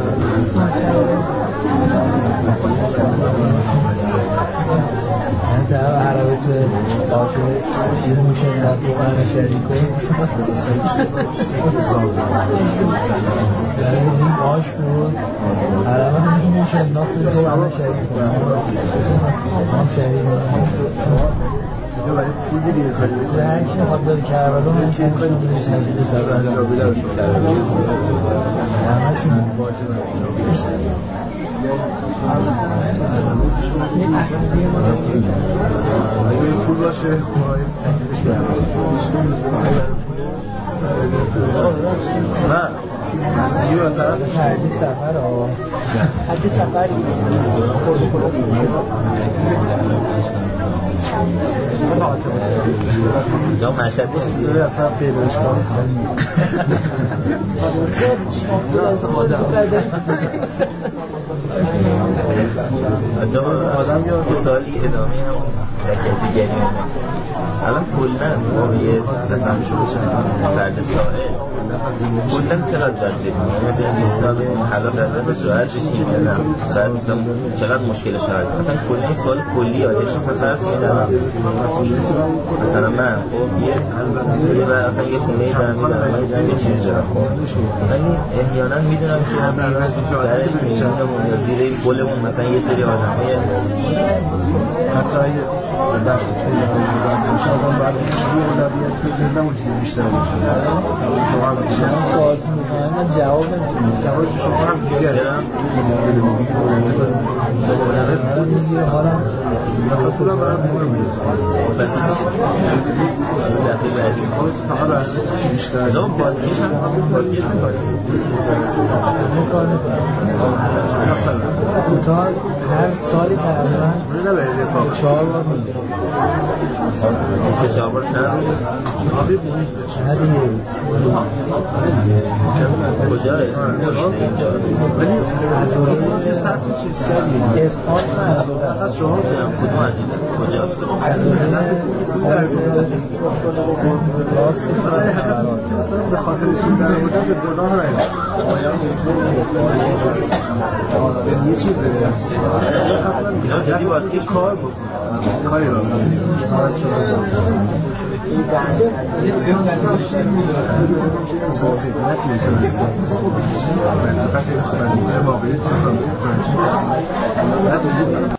من در عربت باشه یه موشه در بقرن شریک در این باش بود عربت این موشه انداخت در بقرن شریک هم شریک برای پول دیگه کاری است. هر کی خود داره کربلا من که کنم نمیشه سر انجام بده رو کربلا. همشون باشه. اگه پول باشه خواهی تکلیفش برای نه دیگه بهتر هرچی سفر ها هرچی سفری جا مشهد نیست دوره اصلا پیداش کنم آدم یه سالی ادامه هم رکت دیگری الان کلن ما یه سسم شروع شدن فرد ساحل کلن چقدر جد بدیم مثل این دوستان خلاص عددش رو هر چیزی میدن بعد چقدر مشکلش هست مثلا کلن این سوال کلی آدهش مثلا فرض میدن مثلا من خب یه و اصلا یه خونه دارم میدارم یه چیزی جرم ولی احیانا میدونم که درش میشنم یا زیر گلمون مثلا یه سری آدم های حتی اگه درست خیلی آدم بعد یه اولویت بگیرد نمون چیزی بیشتر باشه شما سوالتون میکنم من جواب نمیدونم جواب شما هم دیگه میگه حالا بخاطر برای مهم میده بس دفعه بعدی خودت فقط برای بیشتر ازام بازگیش هم بازگیش میکنی میکنه مثلا کوتاه هر سالی تقریبا سه چهار بار میده سه چهار بار چند؟ آبی بونی چند دیگه کجای مشت اینجاست ولی از اون یه سطح چیز کردی اسپاس نداره از شما میگم کدوم از این است کجاست از اون در به خاطر چیز در بودن به گناه رای یه چیزه اینا جدی باید که کار بکنم کاری را